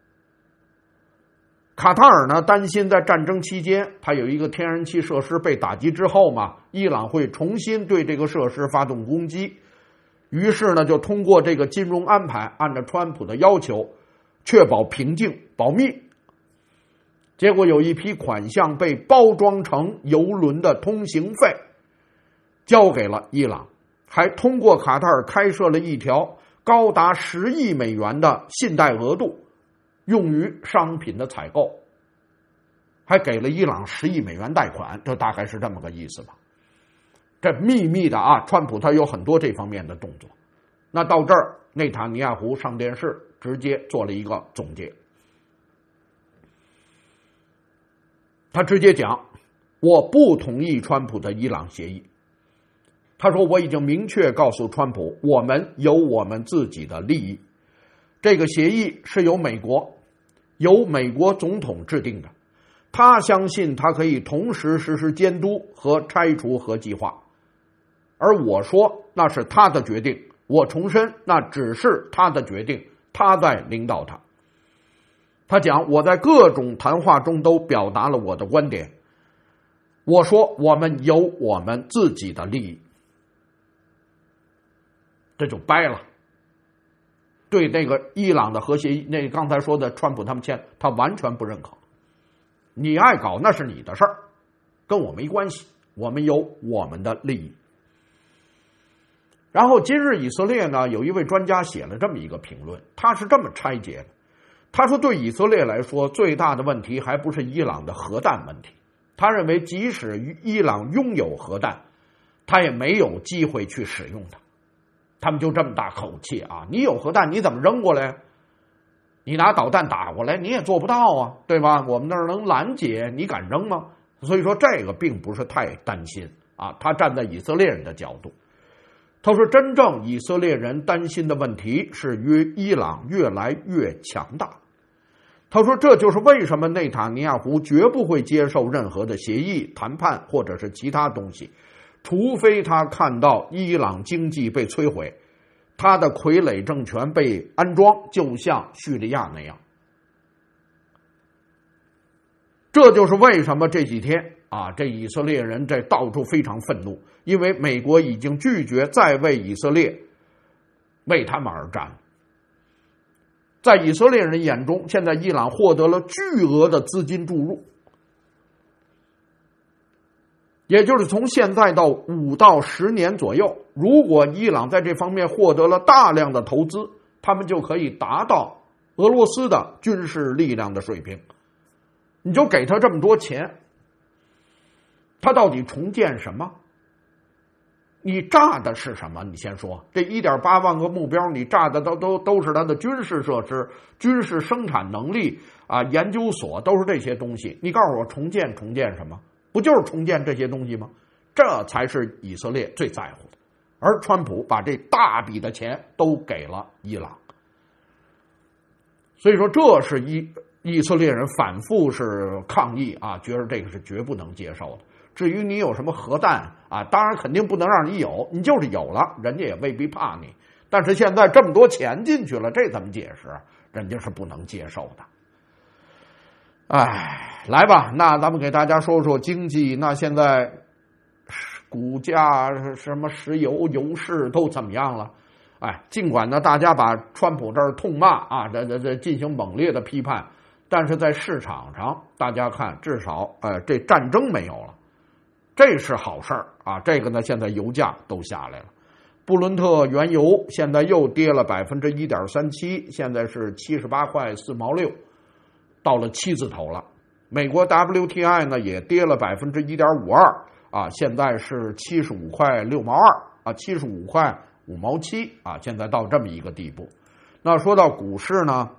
卡塔尔呢，担心在战争期间，它有一个天然气设施被打击之后嘛，伊朗会重新对这个设施发动攻击，于是呢，就通过这个金融安排，按照川普的要求，确保平静、保密。结果有一批款项被包装成油轮的通行费，交给了伊朗，还通过卡塔尔开设了一条高达10亿美元的信贷额度，用于商品的采购，还给了伊朗10亿美元贷款，这大概是这么个意思吧。这秘密的川普他有很多这方面的动作。那到这儿，内塔尼亚胡上电视直接做了一个总结。他直接讲， 我不同意川普的伊朗协议。他说我已经明确告诉川普，我们有我们自己的利益，这个协议是由美国总统制定的，他相信他可以同时实施监督和拆除核计划，而我说那是他的决定，我重申那只是他的决定，他在领导他。他讲我在各种谈话中都表达了我的观点，我说我们有我们自己的利益，这就掰了。对那个伊朗的核协议，那刚才说的川普他们签，他完全不认可。你爱搞那是你的事儿，跟我没关系，我们有我们的利益。然后今日以色列呢，有一位专家写了这么一个评论，他是这么拆解的。他说对以色列来说，最大的问题还不是伊朗的核弹问题，他认为即使伊朗拥有核弹，他也没有机会去使用它。他们就这么大口气啊！你有核弹，你怎么扔过来？你拿导弹打过来，你也做不到啊，对吧？我们那儿能拦截，你敢扔吗？所以说这个并不是太担心啊。他站在以色列人的角度，他说真正以色列人担心的问题是伊朗越来越强大。他说这就是为什么内塔尼亚胡绝不会接受任何的协议、谈判或者是其他东西，除非他看到伊朗经济被摧毁，他的傀儡政权被安装，就像叙利亚那样。这就是为什么这几天啊，这以色列人这到处非常愤怒，因为美国已经拒绝再为以色列为他们而战。在以色列人眼中，现在伊朗获得了巨额的资金注入，也就是从现在到5到10年左右，如果伊朗在这方面获得了大量的投资，他们就可以达到俄罗斯的军事力量的水平。你就给他这么多钱，他到底重建什么？你炸的是什么？你先说，这1.8万个目标，你炸的都是他的军事设施、军事生产能力啊，研究所，都是这些东西。你告诉我重建什么？不就是重建这些东西吗？这才是以色列最在乎的。而川普把这大笔的钱都给了伊朗，所以说这是以色列人反复是抗议啊，觉得这个是绝不能接受的。至于你有什么核弹啊，当然肯定不能让你有，你就是有了，人家也未必怕你。但是现在这么多钱进去了，这怎么解释？人家是不能接受的。哎，来吧，那咱们给大家说说经济。那现在股价、什么石油、油市都怎么样了？哎，尽管呢大家把川普这儿痛骂啊，这进行猛烈的批判，但是在市场上，大家看至少这战争没有了。这是好事儿啊！这个呢，现在油价都下来了。布伦特原油现在又跌了1.37%，现在是78块4毛6，到了7字头了。美国 WTI 呢也跌了1.52%啊，现在是75块6毛2啊，75块5毛7啊，现在到这么一个地步。那说到股市呢，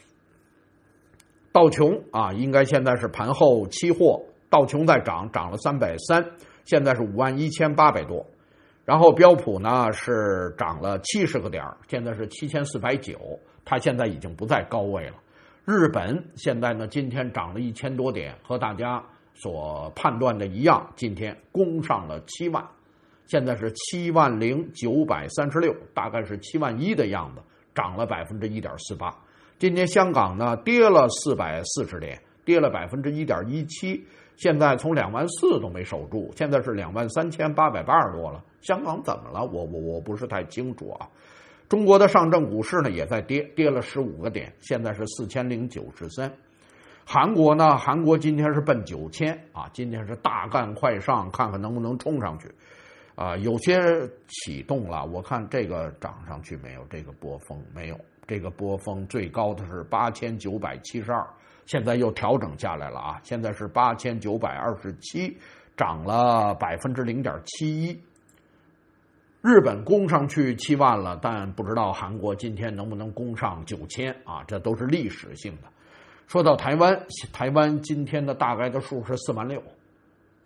道琼啊，应该现在是盘后期货。道琼在涨了330，现在是51800多。然后标普呢是涨了70个点，现在是7490，它现在已经不在高位了。日本现在呢今天涨了1000多点，和大家所判断的一样，今天攻上了7万，现在是70936，大概是7万1的样子，涨了1.48%。今天香港呢跌了440点，跌了1.17%。现在从2万4都没守住，现在是23880多了。香港怎么了？我不是太清楚啊。中国的上证股市呢也在跌了15个点，现在是4093。韩国呢，韩国今天是奔9000啊，今天是大干快上，看看能不能冲上去啊。有些启动了，我看这个涨上去没有？这个波峰没有，这个波峰最高的是8972。现在又调整下来了啊！现在是8927，涨了0.71%。日本攻上去7万了，但不知道韩国今天能不能攻上9000啊？这都是历史性的。说到台湾，台湾今天的大概的数是4万6，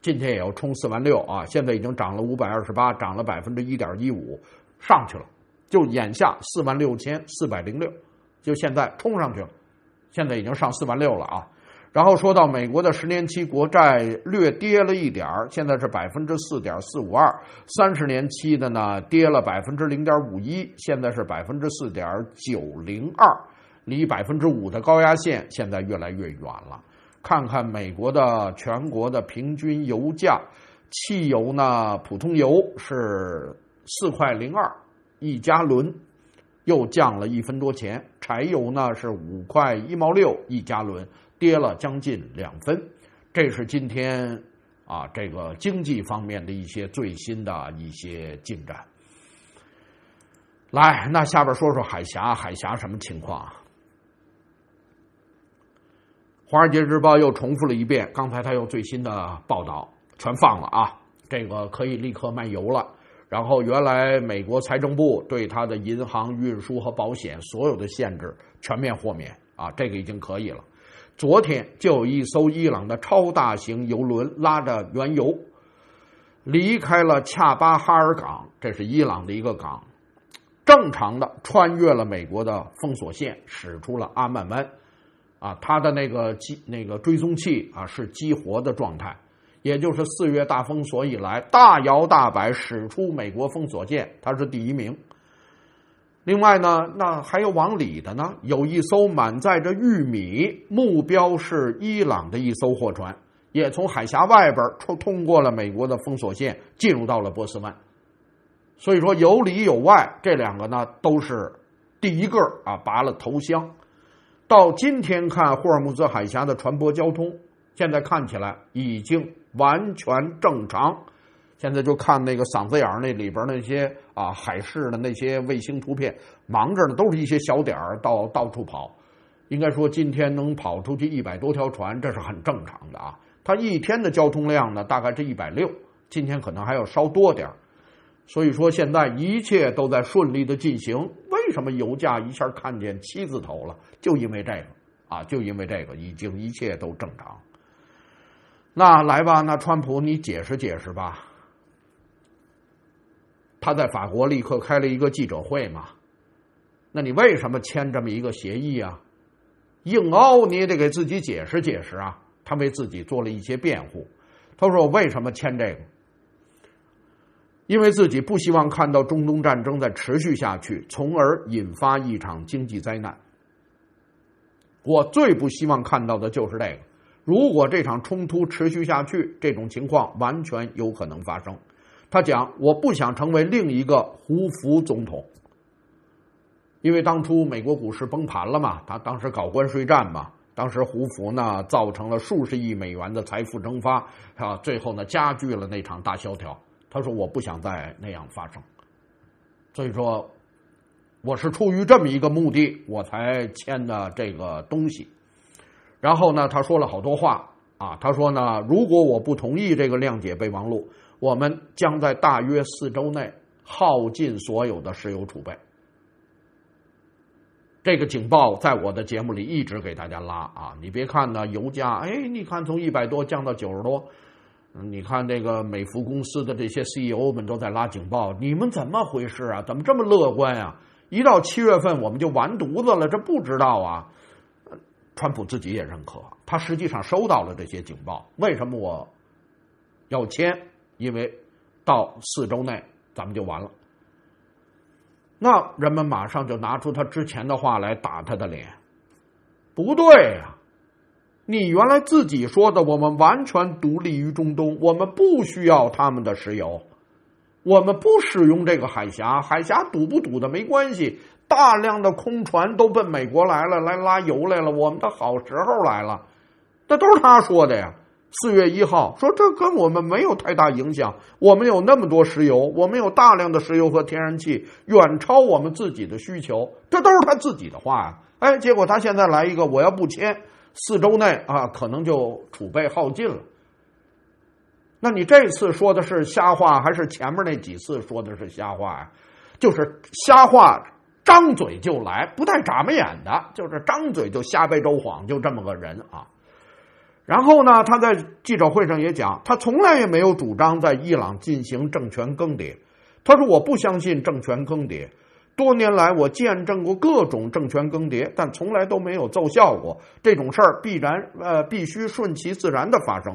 今天也要冲46000啊，现在已经涨了528，涨了1.15%，上去了，就眼下46406，就现在冲上去了，现在已经上46000了啊。然后说到美国的10年期国债略跌了一点，现在是4.452%，30年期的呢跌了0.51%，现在是4.902%，离5%的高压线现在越来越远了。看看美国的全国的平均油价，汽油呢，普通油是4.02一加仑，又降了1分多钱；柴油呢是5.1毛6一加仑，跌了将近2分。这是今天啊这个经济方面的一些最新的一些进展。来，那下边说说海峡什么情况啊？华尔街日报又重复了一遍，刚才他有最新的报道，全放了啊，这个可以立刻卖油了。然后原来美国财政部对他的银行、运输和保险所有的限制全面豁免啊，这个已经可以了。昨天就有一艘伊朗的超大型油轮拉着原油离开了恰巴哈尔港，这是伊朗的一个港，正常的穿越了美国的封锁线，驶出了阿曼湾。啊，它的那个追踪器啊是激活的状态，也就是4月大封锁以来大摇大摆驶出美国封锁线，它是第1名。另外呢，那还有往里的呢，有一艘满载着玉米，目标是伊朗的一艘货船，也从海峡外边通过了美国的封锁线，进入到了波斯湾。所以说有里有外，这2个呢都是第一个啊拔了头香。到今天看霍尔木兹海峡的船舶交通，现在看起来已经完全正常。现在就看那个嗓子眼那里边那些啊海事的那些卫星图片，忙着呢，都是一些小点到处跑。应该说今天能跑出去100多条船，这是很正常的啊。它一天的交通量呢大概是160，今天可能还要稍多点。所以说现在一切都在顺利的进行。为什么油价一下看见7字头了？就因为这个啊，就因为这个，已经一切都正常。那来吧，那川普你解释解释吧。他在法国立刻开了一个记者会嘛，那你为什么签这么一个协议啊？硬凹你也得给自己解释解释啊。他为自己做了一些辩护，他说我为什么签这个？因为自己不希望看到中东战争再持续下去，从而引发一场经济灾难。我最不希望看到的就是这个。如果这场冲突持续下去，这种情况完全有可能发生。他讲，我不想成为另一个胡佛总统，因为当初美国股市崩盘了嘛，他当时搞关税战嘛，当时胡佛呢造成了数十亿美元的财富蒸发啊，最后呢加剧了那场大萧条。他说我不想再那样发生，所以说我是出于这么一个目的我才签的这个东西。然后呢他说了好多话啊，他说呢如果我不同意这个谅解备忘录，我们将在大约4周内耗尽所有的石油储备。这个警报在我的节目里一直给大家拉啊，你别看呢油价你看从100多降到90多，你看这个美孚公司的这些 CEO 们都在拉警报，你们怎么回事啊？怎么这么乐观啊？一到7月份我们就完犊子了，这不知道啊？川普自己也认可，他实际上收到了这些警报。为什么我要签？因为到4周内咱们就完了。那人们马上就拿出他之前的话来打他的脸，不对啊！你原来自己说的，我们完全独立于中东，我们不需要他们的石油，我们不使用这个海峡，海峡堵不堵的没关系，大量的空船都奔美国来了，来拉油来了，我们的好时候来了，这都是他说的呀。4月1号说这跟我们没有太大影响，我们有那么多石油，我们有大量的石油和天然气，远超我们自己的需求，这都是他自己的话呀。结果他现在来一个我要不签，4周内啊可能就储备耗尽了。那你这次说的是瞎话，还是前面那几次说的是瞎话呀？就是瞎话张嘴就来，不带眨巴眼的，就是张嘴就瞎掰周谎，就这么个人啊。 然后呢，他在记者会上也讲，他从来也没有主张在伊朗进行政权更迭。他说：“我不相信政权更迭，多年来我见证过各种政权更迭，但从来都没有奏效过。这种事儿必须顺其自然的发生。”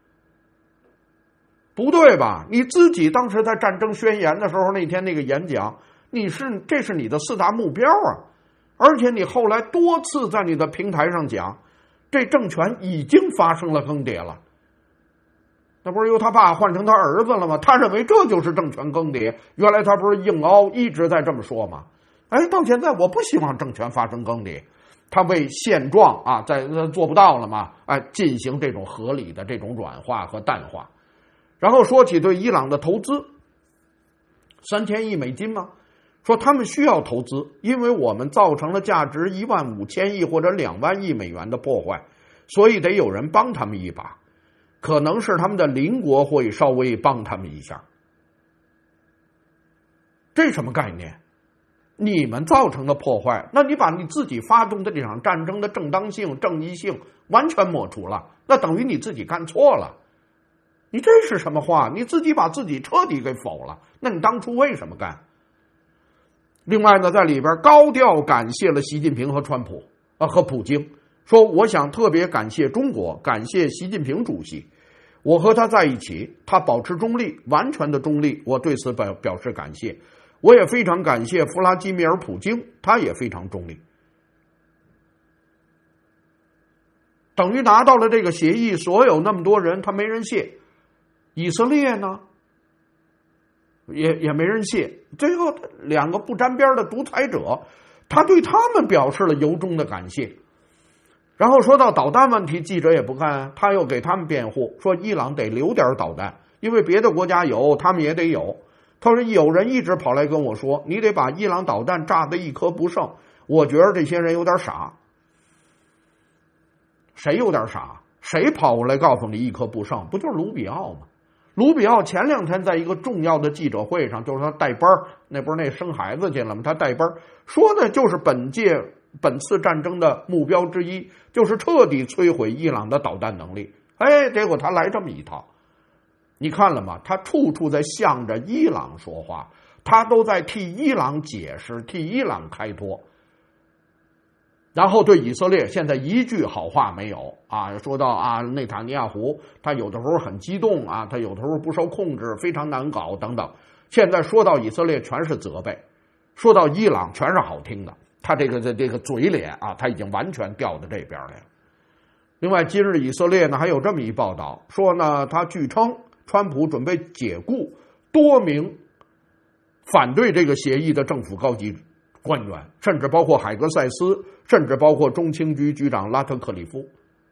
不对吧？你自己当时在战争宣言的时候，那天那个演讲，这是你的4大目标啊，而且你后来多次在你的平台上讲，这政权已经发生了更迭了。那不是由他爸换成他儿子了吗？他认为这就是政权更迭。原来他不是硬凹一直在这么说吗？到现在我不希望政权发生更迭，他为现状啊，做不到了嘛，进行这种合理的这种软化和淡化。然后说起对伊朗的投资，3000亿美金吗？说他们需要投资，因为我们造成了价值15000亿或者2万亿美元的破坏，所以得有人帮他们一把。可能是他们的邻国会稍微帮他们一下。这什么概念？你们造成的破坏，那你把你自己发动的这场战争的正当性、正义性完全抹除了，那等于你自己干错了。你这是什么话？你自己把自己彻底给否了。那你当初为什么干？另外呢，在里边高调感谢了习近平和川普和普京，说我想特别感谢中国，感谢习近平主席，我和他在一起，他保持中立，完全的中立，我对此表示感谢。我也非常感谢弗拉基米尔普京，他也非常中立。等于拿到了这个协议，所有那么多人他没人谢。以色列呢也没人谢。最后2个不沾边的独裁者，他对他们表示了由衷的感谢。然后说到导弹问题，记者也不看，他又给他们辩护，说伊朗得留点导弹，因为别的国家有，他们也得有。他说有人一直跑来跟我说，你得把伊朗导弹炸得一颗不剩。我觉得这些人有点傻。谁有点傻？谁跑过来告诉你一颗不剩？不就是卢比奥吗？卢比奥前2天在一个重要的记者会上，就是他带班，那不是那生孩子去了吗？他带班说的就是本次战争的目标之一，就是彻底摧毁伊朗的导弹能力。结果他来这么一套，你看了吗？他处处在向着伊朗说话，他都在替伊朗解释，替伊朗开脱。然后对以色列现在一句好话没有啊！说到啊，内塔尼亚胡他有的时候很激动啊，他有的时候不受控制，非常难搞等等。现在说到以色列全是责备，说到伊朗全是好听的。他这个嘴脸啊，他已经完全调到这边来了。另外，今日以色列呢还有这么一报道，说呢他据称川普准备解雇多名反对这个协议的政府高级官员，甚至包括海格塞斯，甚至包括中情局局长拉特克里夫。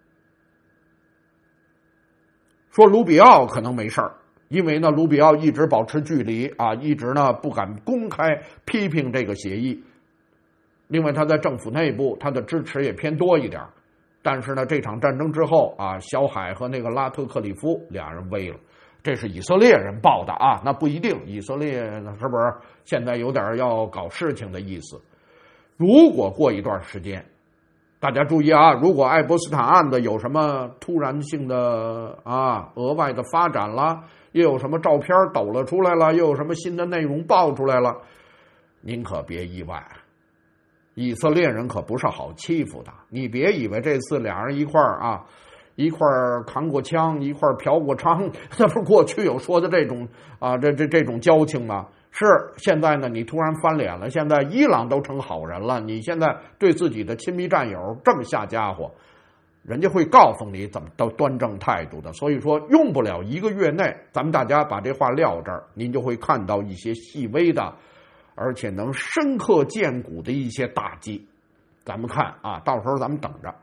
说卢比奥可能没事儿，因为呢卢比奥一直保持距离啊，一直呢不敢公开批评这个协议。另外他在政府内部他的支持也偏多一点，但是呢这场战争之后啊，小海和那个拉特克里夫俩人危了。这是以色列人报的啊，那不一定，以色列是不是现在有点要搞事情的意思？如果过一段时间，大家注意啊，如果爱博斯坦案的有什么突然性的额外的发展了，又有什么照片抖了出来了，又有什么新的内容爆出来了，您可别意外，以色列人可不是好欺负的。你别以为这次俩人一块扛过枪，一块嫖过娼，那不是过去有说的这种这种交情吗？是现在呢，你突然翻脸了，现在伊朗都成好人了，你现在对自己的亲密战友这么下家伙，人家会告诉你怎么都端正态度的。所以说，用不了1个月内，咱们大家把这话撂这儿，您就会看到一些细微的，而且能深刻见骨的一些打击。咱们看啊，到时候咱们等着。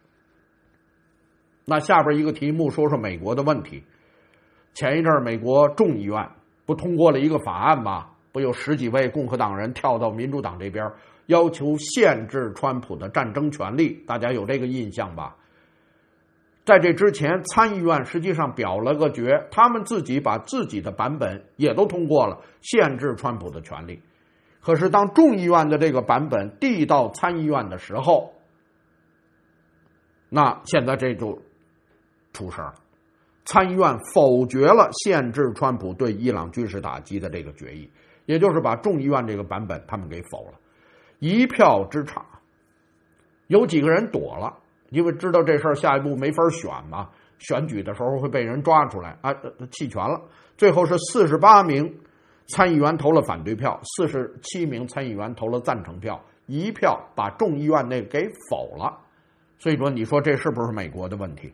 那下边一个题目说说美国的问题。前一阵美国众议院不通过了一个法案吗？不有10几位共和党人跳到民主党这边，要求限制川普的战争权利，大家有这个印象吧？在这之前，参议院实际上表了个决，他们自己把自己的版本也都通过了，限制川普的权利。可是当众议院的这个版本递到参议院的时候，那现在这就出声，参议院否决了限制川普对伊朗军事打击的这个决议，也就是把众议院这个版本他们给否了，一票之差。有几个人躲了，因为知道这事儿下一步没法选嘛，选举的时候会被人抓出来啊，弃权了。最后是48名参议员投了反对票，47名参议员投了赞成票，一票把众议院那个给否了。所以说，你说这是不是美国的问题？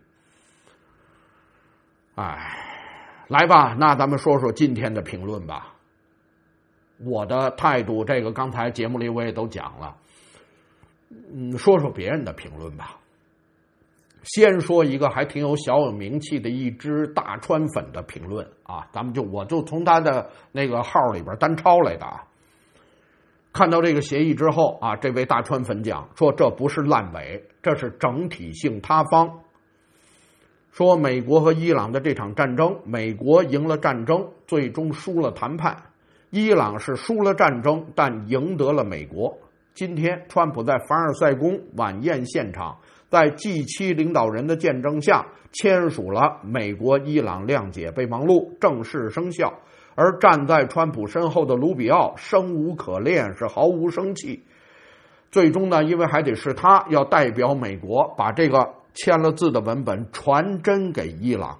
来吧，那咱们说说今天的评论吧。我的态度，这个刚才节目里我也都讲了。说说别人的评论吧。先说一个还挺有小有名气的一只大川粉的评论啊，我就从他的那个号里边单抄来的啊。看到这个协议之后啊，这位大川粉讲说这不是烂尾，这是整体性塌方。说美国和伊朗的这场战争，美国赢了战争，最终输了谈判；伊朗是输了战争，但赢得了美国。今天，川普在凡尔赛宫晚宴现场，在 G7 领导人的见证下，签署了美国伊朗谅解备忘录，正式生效。而站在川普身后的卢比奥生无可恋，是毫无生气。最终呢，因为还得是他要代表美国把这个签了字的文本传真给伊朗。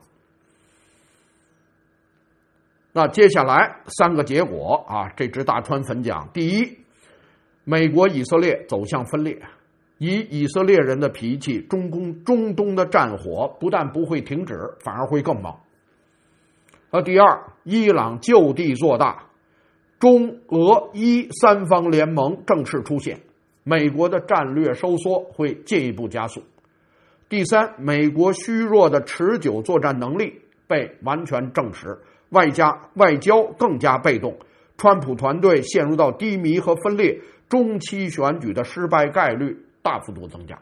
那接下来3个结果啊，这只大川粉讲：第一，美国以色列走向分裂，以以色列人的脾气，中东的战火不但不会停止，反而会更猛。第二，伊朗就地做大，中俄伊3方联盟正式出现，美国的战略收缩会进一步加速。第三，美国虚弱的持久作战能力被完全证实，外交更加被动，川普团队陷入到低迷和分裂，中期选举的失败概率大幅度增加。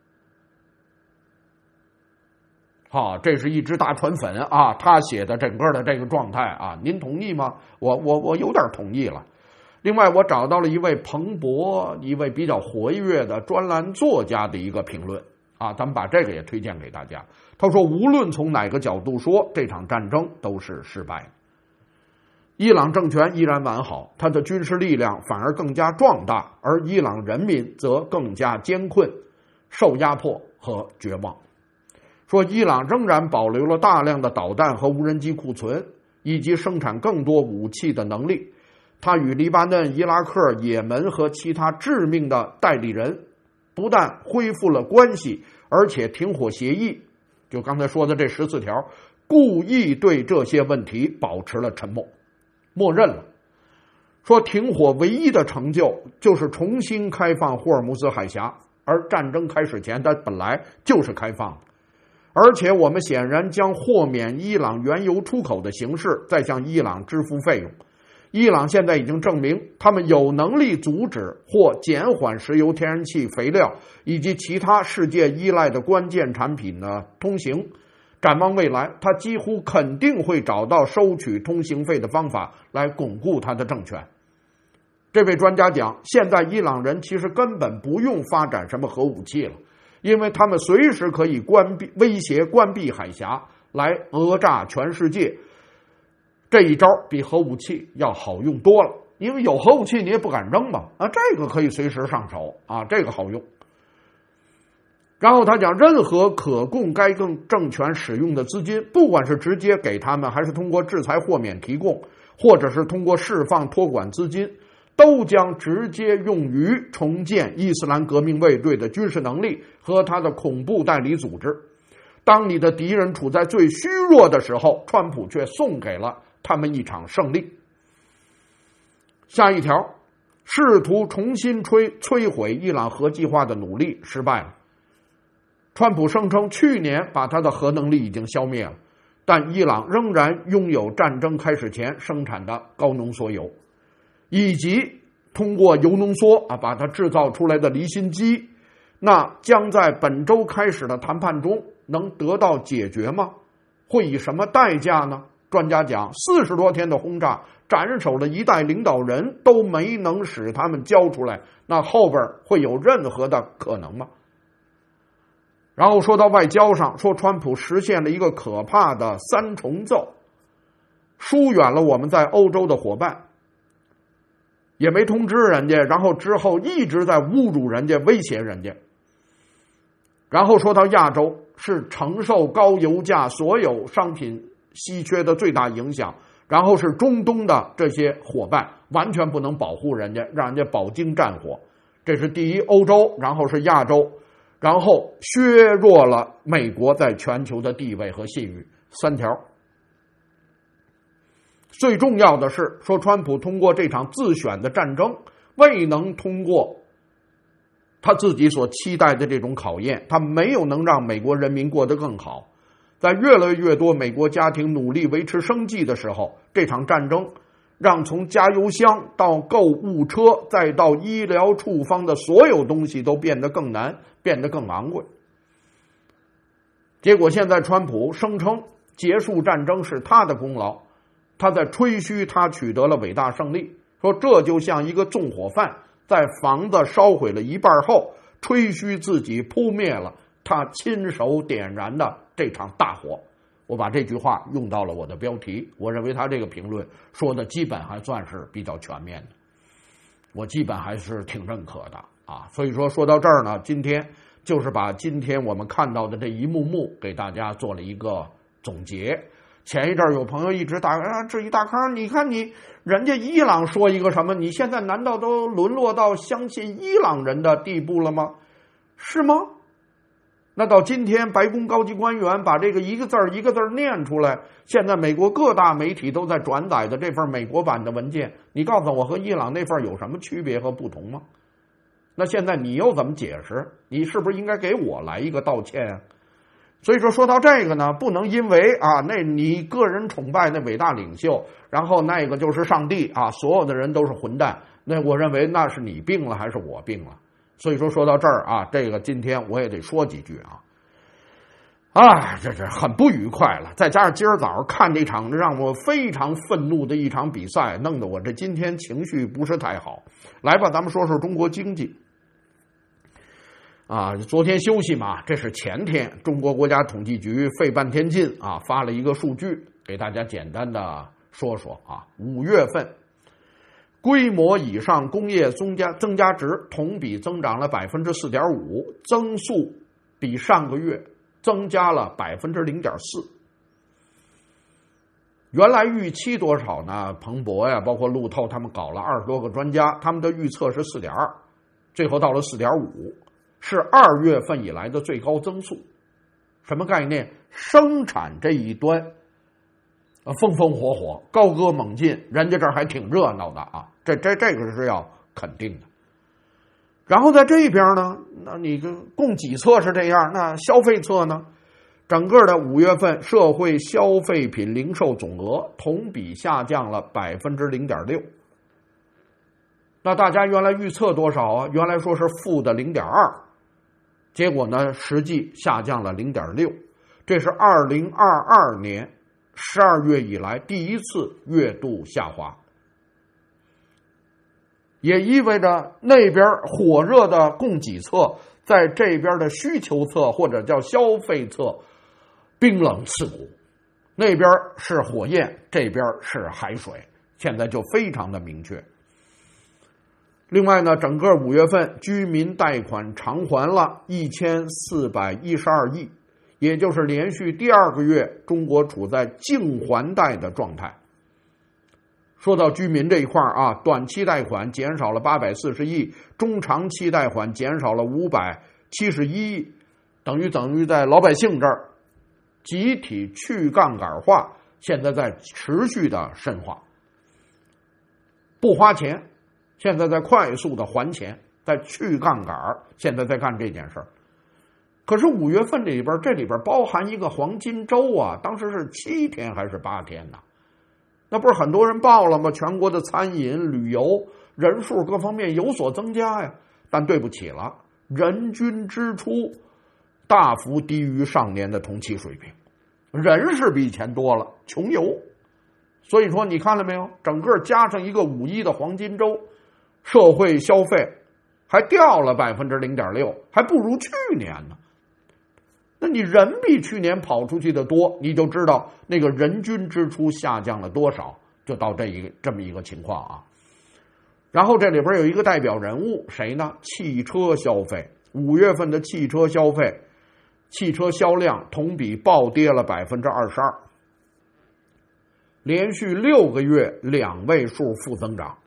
好，这是一只大川粉啊，他写的整个的这个状态啊，您同意吗？我有点同意了。另外，我找到了一位彭博，一位比较活跃的专栏作家的一个评论啊，咱们把这个也推荐给大家。他说，无论从哪个角度说，这场战争都是失败的。伊朗政权依然完好，他的军事力量反而更加壮大，而伊朗人民则更加艰困、受压迫和绝望。说伊朗仍然保留了大量的导弹和无人机库存，以及生产更多武器的能力。他与黎巴嫩、伊拉克、也门和其他致命的代理人不但恢复了关系，而且停火协议，就刚才说的这14条，故意对这些问题保持了沉默，默认了。说停火唯一的成就就是重新开放霍尔木兹海峡，而战争开始前它本来就是开放的。而且我们显然将豁免伊朗原油出口的形式再向伊朗支付费用。伊朗现在已经证明他们有能力阻止或减缓石油、天然气、肥料以及其他世界依赖的关键产品的通行。展望未来，他几乎肯定会找到收取通行费的方法来巩固他的政权。这位专家讲，现在伊朗人其实根本不用发展什么核武器了，因为他们随时可以威胁关闭海峡来讹诈全世界。这一招比核武器要好用多了，因为有核武器你也不敢扔嘛，这个可以随时上手啊，这个好用。然后他讲，任何可供该政权使用的资金，不管是直接给他们，还是通过制裁豁免提供，或者是通过释放托管资金，都将直接用于重建伊斯兰革命卫队的军事能力和他的恐怖代理组织。当你的敌人处在最虚弱的时候，川普却送给了他们一场胜利。下一条，试图重新摧毁伊朗核计划的努力失败了。川普声称去年把他的核能力已经消灭了，但伊朗仍然拥有战争开始前生产的高浓缩铀，以及通过铀浓缩把它制造出来的离心机，那将在本周开始的谈判中能得到解决吗？会以什么代价呢？专家讲，40多天的轰炸斩首了一代领导人，都没能使他们交出来，那后边会有任何的可能吗？ 然后说到外交上，说川普实现了一个可怕的三重奏，疏远了我们在欧洲的伙伴，也没通知人家，然后之后一直在侮辱人家，威胁人家。然后说到亚洲，是承受高油价所有商品稀缺的最大影响，然后是中东的这些伙伴完全不能保护人家，让人家饱经战火。这是第一，欧洲，然后是亚洲，然后削弱了美国在全球的地位和信誉，三条。最重要的是说，川普通过这场自选的战争未能通过他自己所期待的这种考验，他没有能让美国人民过得更好。在越来越多美国家庭努力维持生计的时候，这场战争让从加油箱到购物车再到医疗处方的所有东西都变得更难，变得更昂贵。结果现在川普声称结束战争是他的功劳，他在吹嘘他取得了伟大胜利，说这就像一个纵火犯在房子烧毁了一半后吹嘘自己扑灭了他亲手点燃的这场大火。我把这句话用到了我的标题，我认为他这个评论说的基本还算是比较全面的，我基本还是挺认可的啊。所以说到这儿呢，今天就是把今天我们看到的这一幕幕给大家做了一个总结。前一阵有朋友一直质疑大康，你看人家伊朗说一个什么，你现在难道都沦落到相信伊朗人的地步了吗？是吗？那到今天白宫高级官员把这个一个字一个字念出来，现在美国各大媒体都在转载的这份美国版的文件，你告诉我和伊朗那份有什么区别和不同吗？那现在你又怎么解释？你是不是应该给我来一个道歉啊？所以说到这个呢，不能因为那你个人崇拜那伟大领袖，然后那个就是上帝啊，所有的人都是混蛋，那我认为那是你病了还是我病了。所以说到这儿啊，这个今天我也得说几句这很不愉快了。再加上今儿早上看这场让我非常愤怒的一场比赛，弄得我这今天情绪不是太好。来吧，咱们说说中国经济。昨天休息嘛，这是前天，中国国家统计局费半天劲发了一个数据，给大家简单的说说5月份规模以上工业增加值同比增长了 4.5%， 增速比上个月增加了 0.4%。 原来预期多少呢？彭博呀，包括路透他们搞了20多个专家，他们的预测是 4.2， 最后到了 4.5，是2月份以来的最高增速。什么概念？生产这一端风风火火，高歌猛进，人家这儿还挺热闹的这个是要肯定的。然后在这边呢，那你供给侧是这样，那消费侧呢？整个的5月份社会消费品零售总额同比下降了 0.6%。那大家原来预测多少啊？原来说是负的 0.2， 结果呢实际下降了 0.6， 这是2022年12月以来第一次月度下滑，也意味着那边火热的供给侧在这边的需求侧或者叫消费侧冰冷刺骨，那边是火焰，这边是海水，现在就非常的明确。另外呢，整个5月份居民贷款偿还了1412亿，也就是连续第2个月中国处在净还贷的状态。说到居民这一块短期贷款减少了840亿，中长期贷款减少了571亿，等于在老百姓这儿集体去杠杆化现在在持续的深化，不花钱，现在在快速的还钱，在去杠杆，现在在干这件事儿。可是5月份这里边包含一个黄金周当时是7天还是8天呢？那不是很多人报了吗？全国的餐饮、旅游人数各方面有所增加呀。但对不起了，人均支出大幅低于上年的同期水平，人是比以前多了，穷游。所以说你看了没有，整个加上一个5·1的黄金周，社会消费还掉了 0.6%， 还不如去年呢。 那你人比去年跑出去的多，你就知道那个人均支出下降了多少，就到这么一个情况啊。然后这里边有一个代表人物，谁呢？汽车消费，5月份的汽车消费，汽车销量同比暴跌了 22%， 连续6个月2位数负增长。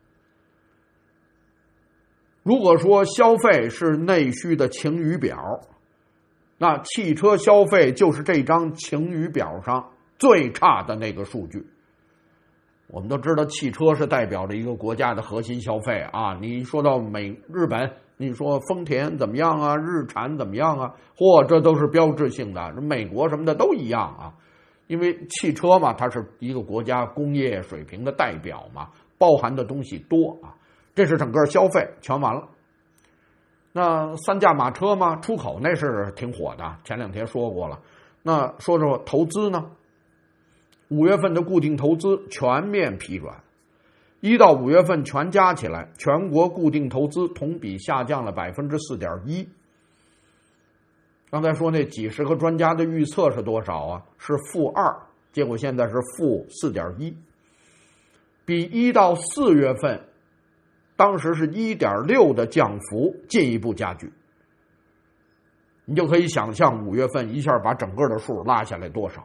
如果说消费是内需的晴雨表，那汽车消费就是这张晴雨表上最差的那个数据。我们都知道汽车是代表着一个国家的核心消费啊，你说到日本，你说丰田怎么样啊，日产怎么样啊，这都是标志性的，美国什么的都一样啊。因为汽车嘛，它是一个国家工业水平的代表嘛，包含的东西多啊。这是整个消费全完了。那3驾马车嘛，出口那是挺火的，前2天说过了。那说说投资呢？5月份的固定投资全面疲软，1到5月份全加起来，全国固定投资同比下降了 4.1%。刚才说那几十个专家的预测是多少啊？是-2，结果现在是-4.1%，比1到4月份当时是 1.6 的降幅进一步加剧。你就可以想象5月份一下把整个的数拉下来多少。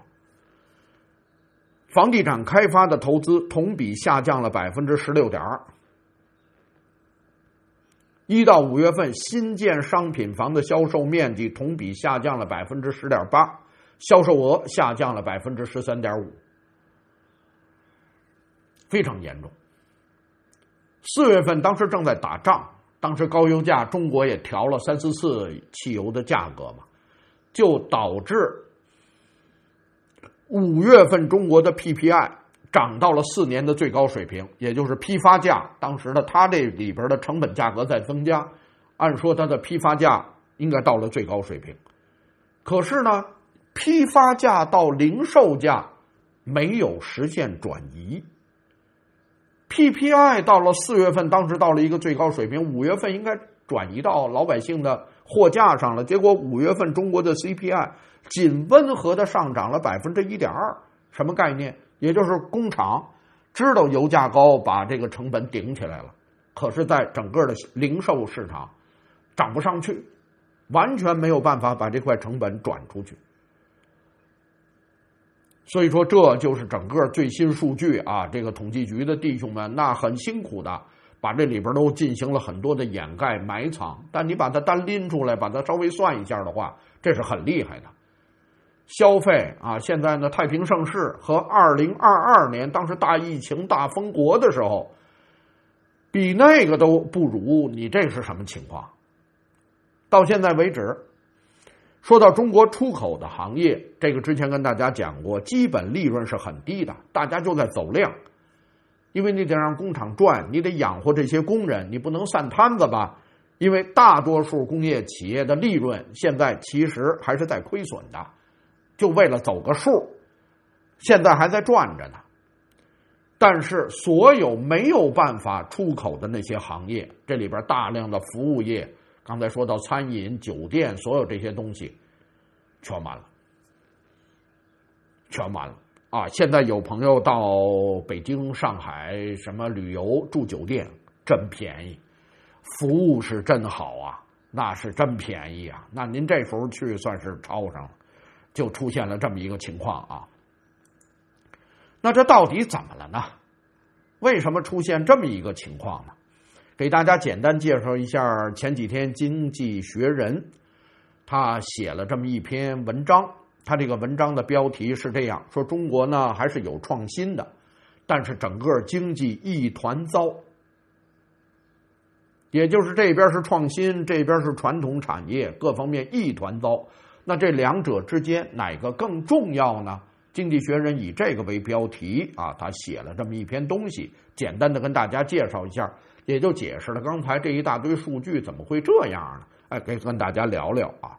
房地产开发的投资同比下降了 16.2%。1到5月份新建商品房的销售面积同比下降了 10.8%， 销售额下降了 13.5%， 非常严重。4月份当时正在打仗，当时高油价，中国也调了3、4次汽油的价格嘛，就导致5月份中国的 PPI 涨到了4年的最高水平，也就是批发价。当时的它这里边的成本价格在增加，按说它的批发价应该到了最高水平。可是呢，批发价到零售价没有实现转移。PPI 到了4月份，当时到了一个最高水平，5月份应该转移到老百姓的货架上了。结果5月份中国的 CPI 仅温和的上涨了 1.2%， 什么概念？也就是工厂知道油价高，把这个成本顶起来了，可是在整个的零售市场涨不上去，完全没有办法把这块成本转出去。所以说这就是整个最新数据啊，这个统计局的弟兄们那很辛苦的，把这里边都进行了很多的掩盖埋藏，但你把它单拎出来，把它稍微算一下的话，这是很厉害的。消费啊，现在呢太平盛世和2022年当时大疫情大封国的时候，比那个都不如，你这是什么情况？到现在为止，说到中国出口的行业，这个之前跟大家讲过，基本利润是很低的，大家就在走量，因为你得让工厂赚，你得养活这些工人，你不能散摊子吧？因为大多数工业企业的利润现在其实还是在亏损的，就为了走个数，现在还在赚着呢。但是所有没有办法出口的那些行业，这里边大量的服务业，刚才说到餐饮、酒店，所有这些东西全完了，全完了啊！现在有朋友到北京、上海什么旅游住酒店，真便宜，服务是真好啊，那是真便宜啊！那您这时候去算是超上了，就出现了这么一个情况啊。那这到底怎么了呢？为什么出现这么一个情况呢？给大家简单介绍一下，前几天《经济学人》他写了这么一篇文章，他这个文章的标题是这样说：中国呢还是有创新的，但是整个经济一团糟。也就是这边是创新，这边是传统产业，各方面一团糟。那这两者之间哪个更重要呢？经济学人以这个为标题啊，他写了这么一篇东西，简单的跟大家介绍一下，也就解释了刚才这一大堆数据怎么会这样呢？哎，可以跟大家聊聊啊。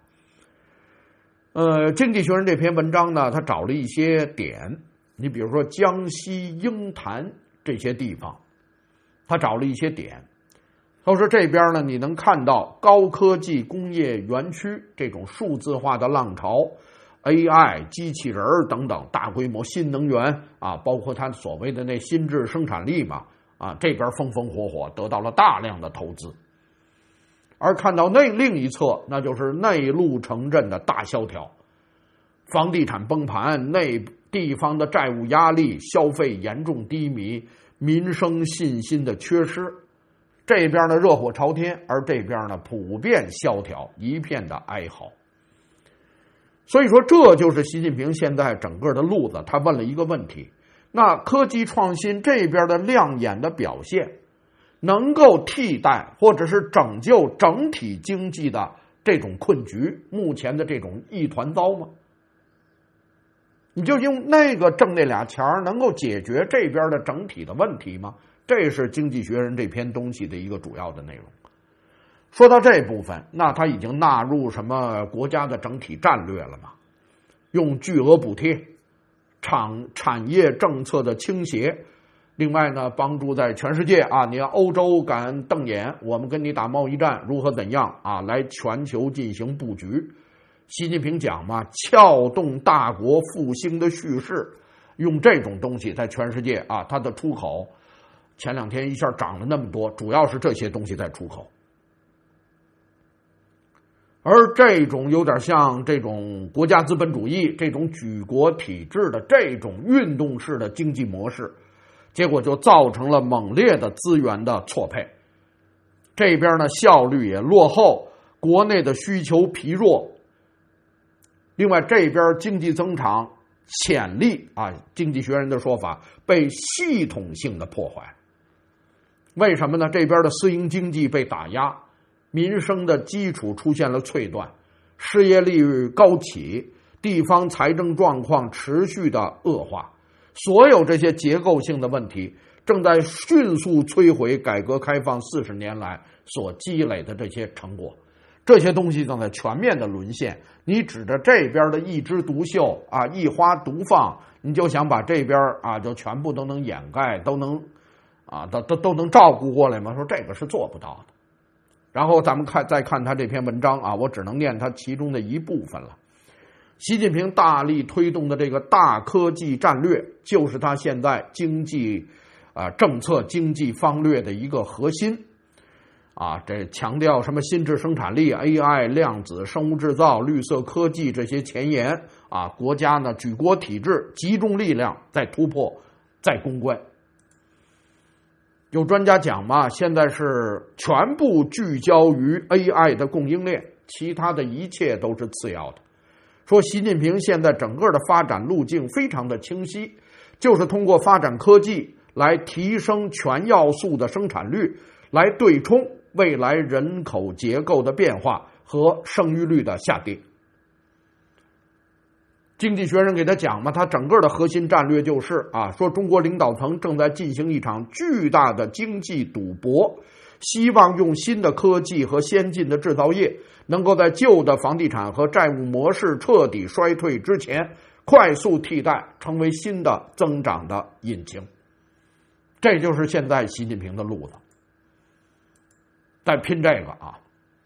经济学人这篇文章呢，他找了一些点，你比如说江西鹰潭这些地方，他找了一些点， 同时这边呢，你能看到高科技工业园区这种数字化的浪潮， AI 机器人等等大规模新能源啊，包括它所谓的那新质生产力嘛，啊，这边风风火火得到了大量的投资。而看到另一侧，那就是内陆城镇的大萧条，房地产崩盘，地方的债务压力，消费严重低迷，民生信心的缺失。这边呢热火朝天，而这边呢普遍萧条，一片的哀嚎。所以说这就是习近平现在整个的路子。他问了一个问题，那科技创新这边的亮眼的表现能够替代或者是拯救整体经济的这种困局，目前的这种一团糟吗？你就用那个挣那俩钱能够解决这边的整体的问题吗？这是《经济学人》这篇东西的一个主要的内容。说到这部分，那他已经纳入什么国家的整体战略了吗？用巨额补贴，产业政策的倾斜，另外呢，帮助在全世界啊，你看欧洲敢瞪眼，我们跟你打贸易战，如何怎样啊，来全球进行布局。习近平讲嘛，撬动大国复兴的叙事，用这种东西在全世界啊，它的出口前2天一下涨了那么多，主要是这些东西在出口。而这种有点像这种国家资本主义这种举国体制的这种运动式的经济模式，结果就造成了猛烈的资源的错配。这边呢效率也落后，国内的需求疲弱。另外这边经济增长潜力啊，经济学人的说法被系统性的破坏。为什么呢？这边的私营经济被打压，民生的基础出现了脆断，失业率高企，地方财政状况持续的恶化，所有这些结构性的问题正在迅速摧毁改革开放40年来所积累的这些成果。这些东西正在全面的沦陷，你指着这边的一枝独秀啊，一花独放，你就想把这边啊就全部都能掩盖，都能啊都能照顾过来吗？说这个是做不到的。然后咱们再看他这篇文章啊，我只能念他其中的一部分了。习近平大力推动的这个大科技战略，就是他现在经济政策经济方略的一个核心。啊，这强调什么新质生产力、AI、量子、生物制造、绿色科技这些前沿啊，国家呢举国体制集中力量在突破，在攻关。有专家讲嘛，现在是全部聚焦于 AI 的供应链，其他的一切都是次要的。说习近平现在整个的发展路径非常的清晰，就是通过发展科技来提升全要素的生产率，来对冲未来人口结构的变化和生育率的下跌。经济学人给他讲嘛，他整个的核心战略就是啊，说中国领导层正在进行一场巨大的经济赌博，希望用新的科技和先进的制造业，能够在旧的房地产和债务模式彻底衰退之前，快速替代，成为新的增长的引擎。这就是现在习近平的路子，在拼这个啊。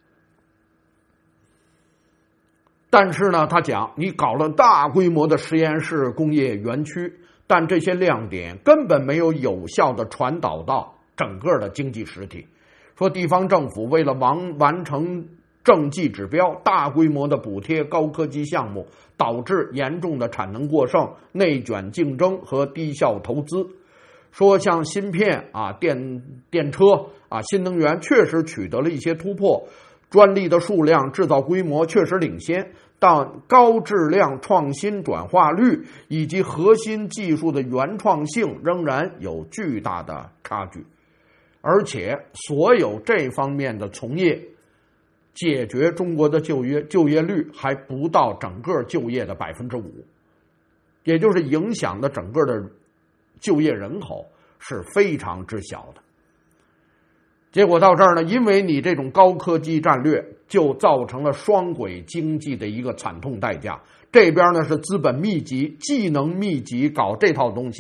但是呢，他讲你搞了大规模的实验室工业园区，但这些亮点根本没有有效的传导到整个的经济实体。说地方政府为了完成政绩指标，大规模的补贴高科技项目，导致严重的产能过剩、内卷竞争和低效投资。说像芯片啊、电车啊、新能源确实取得了一些突破，专利的数量、制造规模确实领先，但高质量创新转化率以及核心技术的原创性仍然有巨大的差距。而且所有这方面的从业解决中国的就业率还不到整个就业的 5%， 也就是影响的整个的就业人口是非常之小的。结果到这儿呢，因为你这种高科技战略，就造成了双轨经济的一个惨痛代价。这边呢是资本密集、技能密集搞这套东西，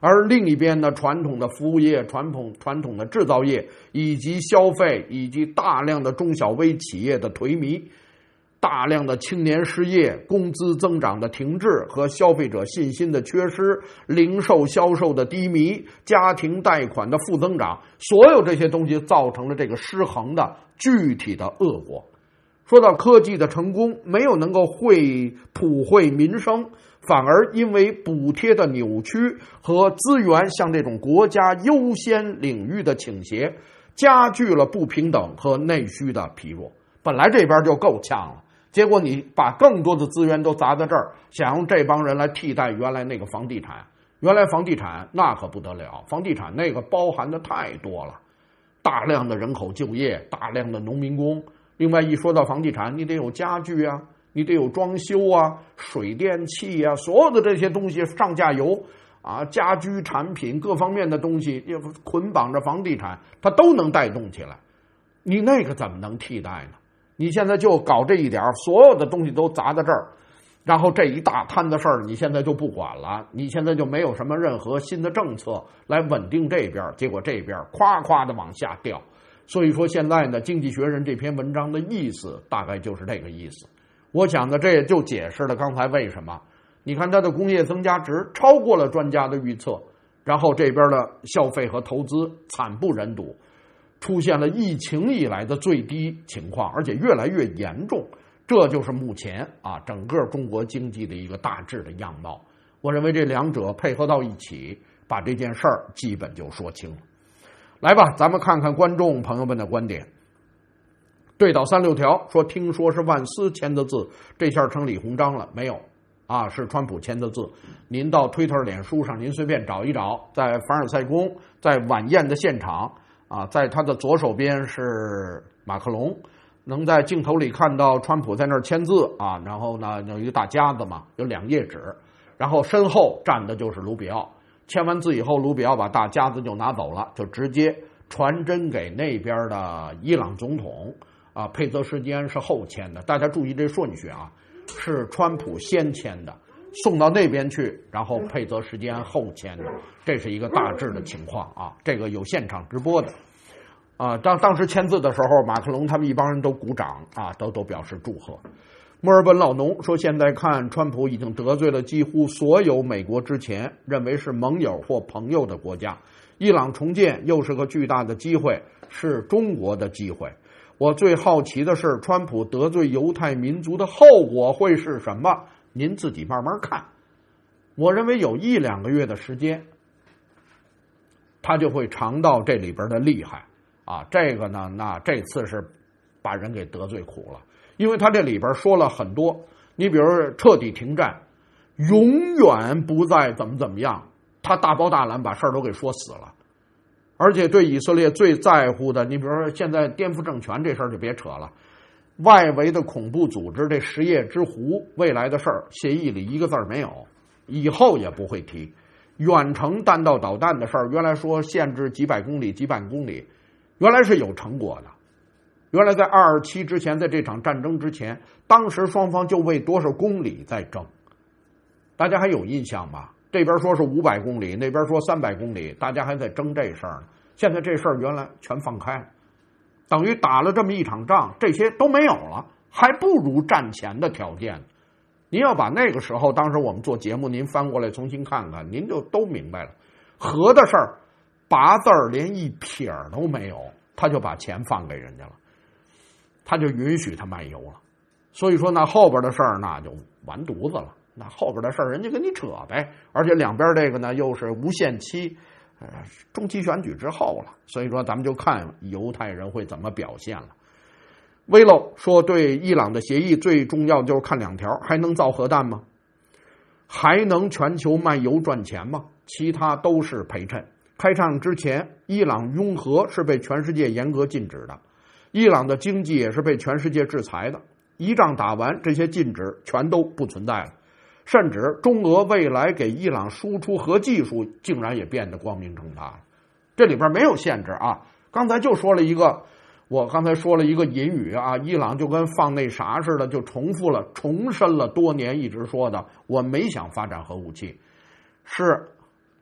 而另一边呢，传统的服务业、传统的制造业以及消费，以及大量的中小微企业的颓靡，大量的青年失业，工资增长的停滞和消费者信心的缺失，零售销售的低迷，家庭贷款的负增长，所有这些东西造成了这个失衡的具体的恶果。说到科技的成功，没有能够普惠民生，反而因为补贴的扭曲和资源向这种国家优先领域的倾斜，加剧了不平等和内需的疲弱。本来这边就够呛了，结果你把更多的资源都砸在这儿，想用这帮人来替代原来那个房地产。原来房地产那可不得了，房地产那个包含的太多了，大量的人口就业，大量的农民工。另外一说到房地产，你得有家具啊，你得有装修啊，水电气啊，所有的这些东西上下游啊，家居产品各方面的东西捆绑着房地产，它都能带动起来。你那个怎么能替代呢？你现在就搞这一点，所有的东西都砸在这儿，然后这一大摊子事儿你现在就不管了，你现在就没有什么任何新的政策来稳定这边，结果这边夸夸的往下掉。所以说现在呢，《经济学人》这篇文章的意思大概就是这个意思。我想呢，这也就解释了刚才为什么你看它的工业增加值超过了专家的预测，然后这边的消费和投资惨不忍睹，出现了疫情以来的最低情况，而且越来越严重。这就是目前整个中国经济的一个大致的样貌。我认为这两者配合到一起，把这件事儿基本就说清了。来吧，咱们看看观众朋友们的观点。对倒36条说，听说是万斯签的字，这下成李鸿章了没有？是川普签的字。您到推特、脸书上您随便找一找，在凡尔赛宫，在晚宴的现场在他的左手边是马克龙，能在镜头里看到川普在那儿签字然后呢有一个大夹子嘛，有2页纸，然后身后站的就是卢比奥。签完字以后，卢比奥把大夹子就拿走了，就直接传真给那边的伊朗总统佩泽什基安是后签的。大家注意这顺序是川普先签的，送到那边去，然后佩泽什基安后签的，这是一个大致的情况这个有现场直播的当时签字的时候，马克龙他们一帮人都鼓掌都表示祝贺。墨尔本老农说，现在看川普已经得罪了几乎所有美国之前认为是盟友或朋友的国家，伊朗重建又是个巨大的机会，是中国的机会。我最好奇的是，川普得罪犹太民族的后果会是什么？您自己慢慢看。我认为有1-2个月的时间，他就会尝到这里边的厉害这个呢，那这次是把人给得罪苦了。因为他这里边说了很多，你比如彻底停战，永远不再怎么样，他大包大揽把事儿都给说死了。而且对以色列最在乎的，你比如说现在颠覆政权这事儿就别扯了，外围的恐怖组织这10叶之狐未来的事儿，协议里一个字没有，以后也不会提。远程弹道导弹的事儿，原来说限制几百公里、几百公里，原来是有成果的。原来在227之前，在这场战争之前，当时双方就为多少公里在争，大家还有印象吗？这边说是500公里，那边说300公里，大家还在争这事儿呢。现在这事儿原来全放开了，等于打了这么一场仗，这些都没有了，还不如战前的条件。您要把那个时候，当时我们做节目，您翻过来重新看看，您就都明白了。和的事儿，8字儿连一撇都没有，他就把钱放给人家了。他就允许他卖油了，所以说那后边的事儿那就完犊子了，那后边的事儿人家跟你扯呗，而且两边这个呢又是无限期，中期选举之后了，所以说咱们就看犹太人会怎么表现了。威漏说，对伊朗的协议最重要就是看2条，还能造核弹吗？还能全球卖油赚钱吗？其他都是陪衬。开战之前，伊朗拥核是被全世界严格禁止的。伊朗的经济也是被全世界制裁的，一仗打完，这些禁止全都不存在了，甚至中俄未来给伊朗输出核技术竟然也变得光明正大了，这里边没有限制刚才就说了一个，我刚才说了一个隐语伊朗就跟放那啥似的，就重申了多年一直说的，我没想发展核武器，是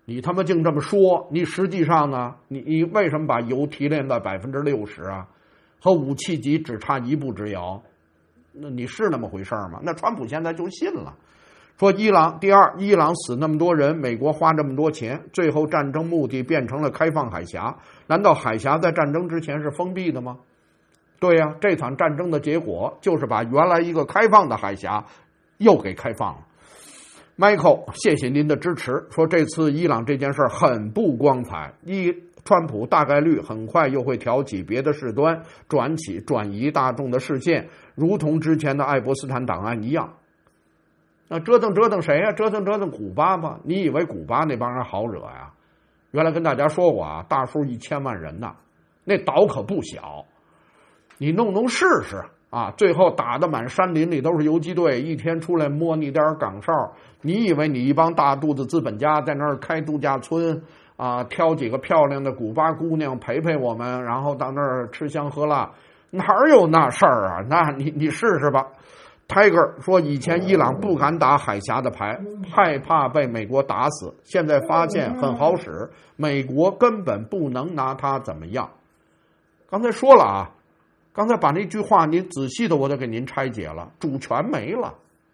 你他妈净这么说，你实际上呢，你为什么把油提炼到60%啊？和武器级只差一步之遥，那你是那么回事吗？那川普现在就信了，说伊朗第二，伊朗死那么多人，美国花这么多钱，最后战争目的变成了开放海峡，难道海峡在战争之前是封闭的吗？对呀，这场战争的结果就是把原来一个开放的海峡又给开放了。Michael， 谢谢您的支持，说这次伊朗这件事很不光彩，川普大概率很快又会挑起别的事端，转移大众的视线，如同之前的爱博斯坦档案一样。那折腾谁呀？折腾古巴吧？你以为古巴那帮人好惹呀？原来跟大家说过啊，大数1000万人呐，那岛可不小，你弄试试啊！最后打得满山林里都是游击队，一天出来摸你点岗哨，你以为你一帮大肚子资本家在那儿开度假村啊，挑几个漂亮的古巴姑娘陪我们，然后到那儿吃香喝辣，哪有那事儿啊？那你试试吧。Tiger 说，以前伊朗不敢打海峡的牌，害怕被美国打死，现在发现很好使，美国根本不能拿它怎么样。刚才说了啊，刚才把那句话您仔细的我都给您拆解了，主权没了。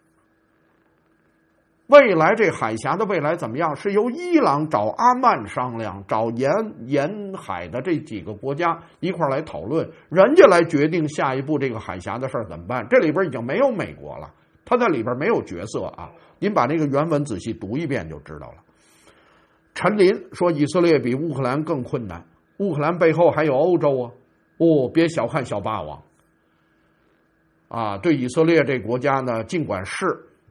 未来这海峡的未来怎么样，是由伊朗找阿曼商量，找沿海的这几个国家一块来讨论，人家来决定下一步这个海峡的事儿怎么办。这里边已经没有美国了，他在里边没有角色啊。您把那个原文仔细读一遍就知道了。陈林说，以色列比乌克兰更困难，乌克兰背后还有欧洲啊。别小看小霸王啊！对以色列这国家呢，尽管是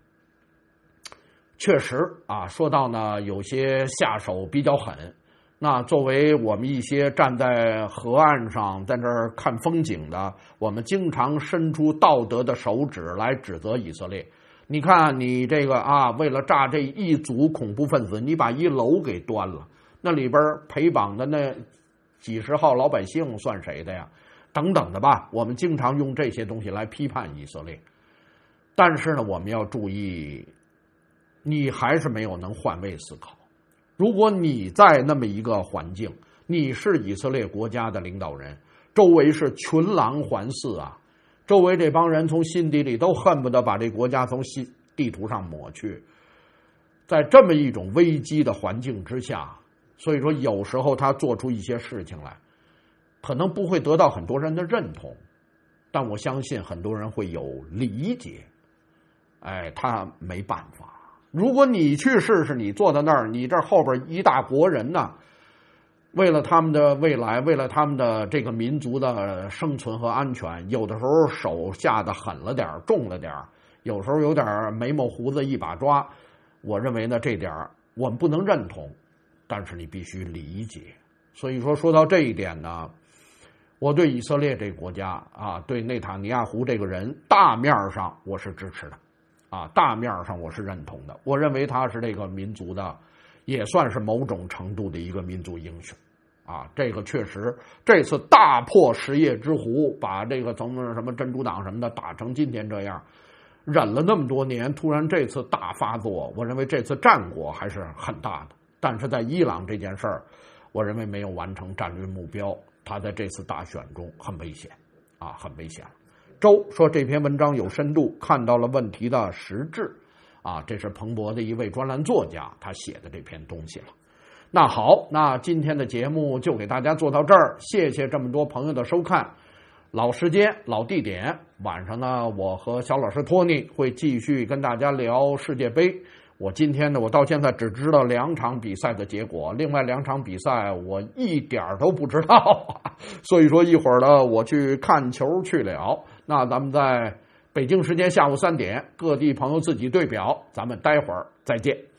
确实啊，说到呢有些下手比较狠。那作为我们一些站在河岸上在这儿看风景的，我们经常伸出道德的手指来指责以色列。你看你这个啊，为了炸这一组恐怖分子，你把一楼给端了，那里边陪绑的那几十号老百姓算谁的呀？等等的吧，我们经常用这些东西来批判以色列。但是呢，我们要注意，你还是没有能换位思考。如果你在那么一个环境，你是以色列国家的领导人，周围是群狼环伺啊，周围这帮人从心底里都恨不得把这国家从地图上抹去。在这么一种危机的环境之下，所以说有时候他做出一些事情来，可能不会得到很多人的认同，但我相信很多人会有理解。他没办法。如果你去试试，你坐在那儿，你这后边一大国人呢，为了他们的未来，为了他们的这个民族的生存和安全，有的时候手下的狠了点，重了点，有时候有点眉毛胡子一把抓。我认为呢，这点我们不能认同，但是你必须理解。所以说到这一点呢，我对以色列这个国家啊，对内塔尼亚胡这个人，大面上我是支持的啊，大面上我是认同的。我认为他是这个民族的，也算是某种程度的一个民族英雄啊。这个确实，这次大破什叶之狐，把这个从什么珍珠党什么的打成今天这样，忍了那么多年，突然这次大发作，我认为这次战果还是很大的。但是在伊朗这件事儿，我认为没有完成战略目标，他在这次大选中很危险啊，很危险。周说这篇文章有深度，看到了问题的实质啊，这是彭博的一位专栏作家他写的这篇东西了。那好，那今天的节目就给大家做到这儿，谢谢这么多朋友的收看。老时间老地点，晚上呢，我和小老师托尼会继续跟大家聊世界杯。我今天呢，我到现在只知道2场比赛的结果，另外2场比赛我一点都不知道，所以说一会儿呢，我去看球去了。那咱们在北京时间下午3点，各地朋友自己对表，咱们待会儿再见。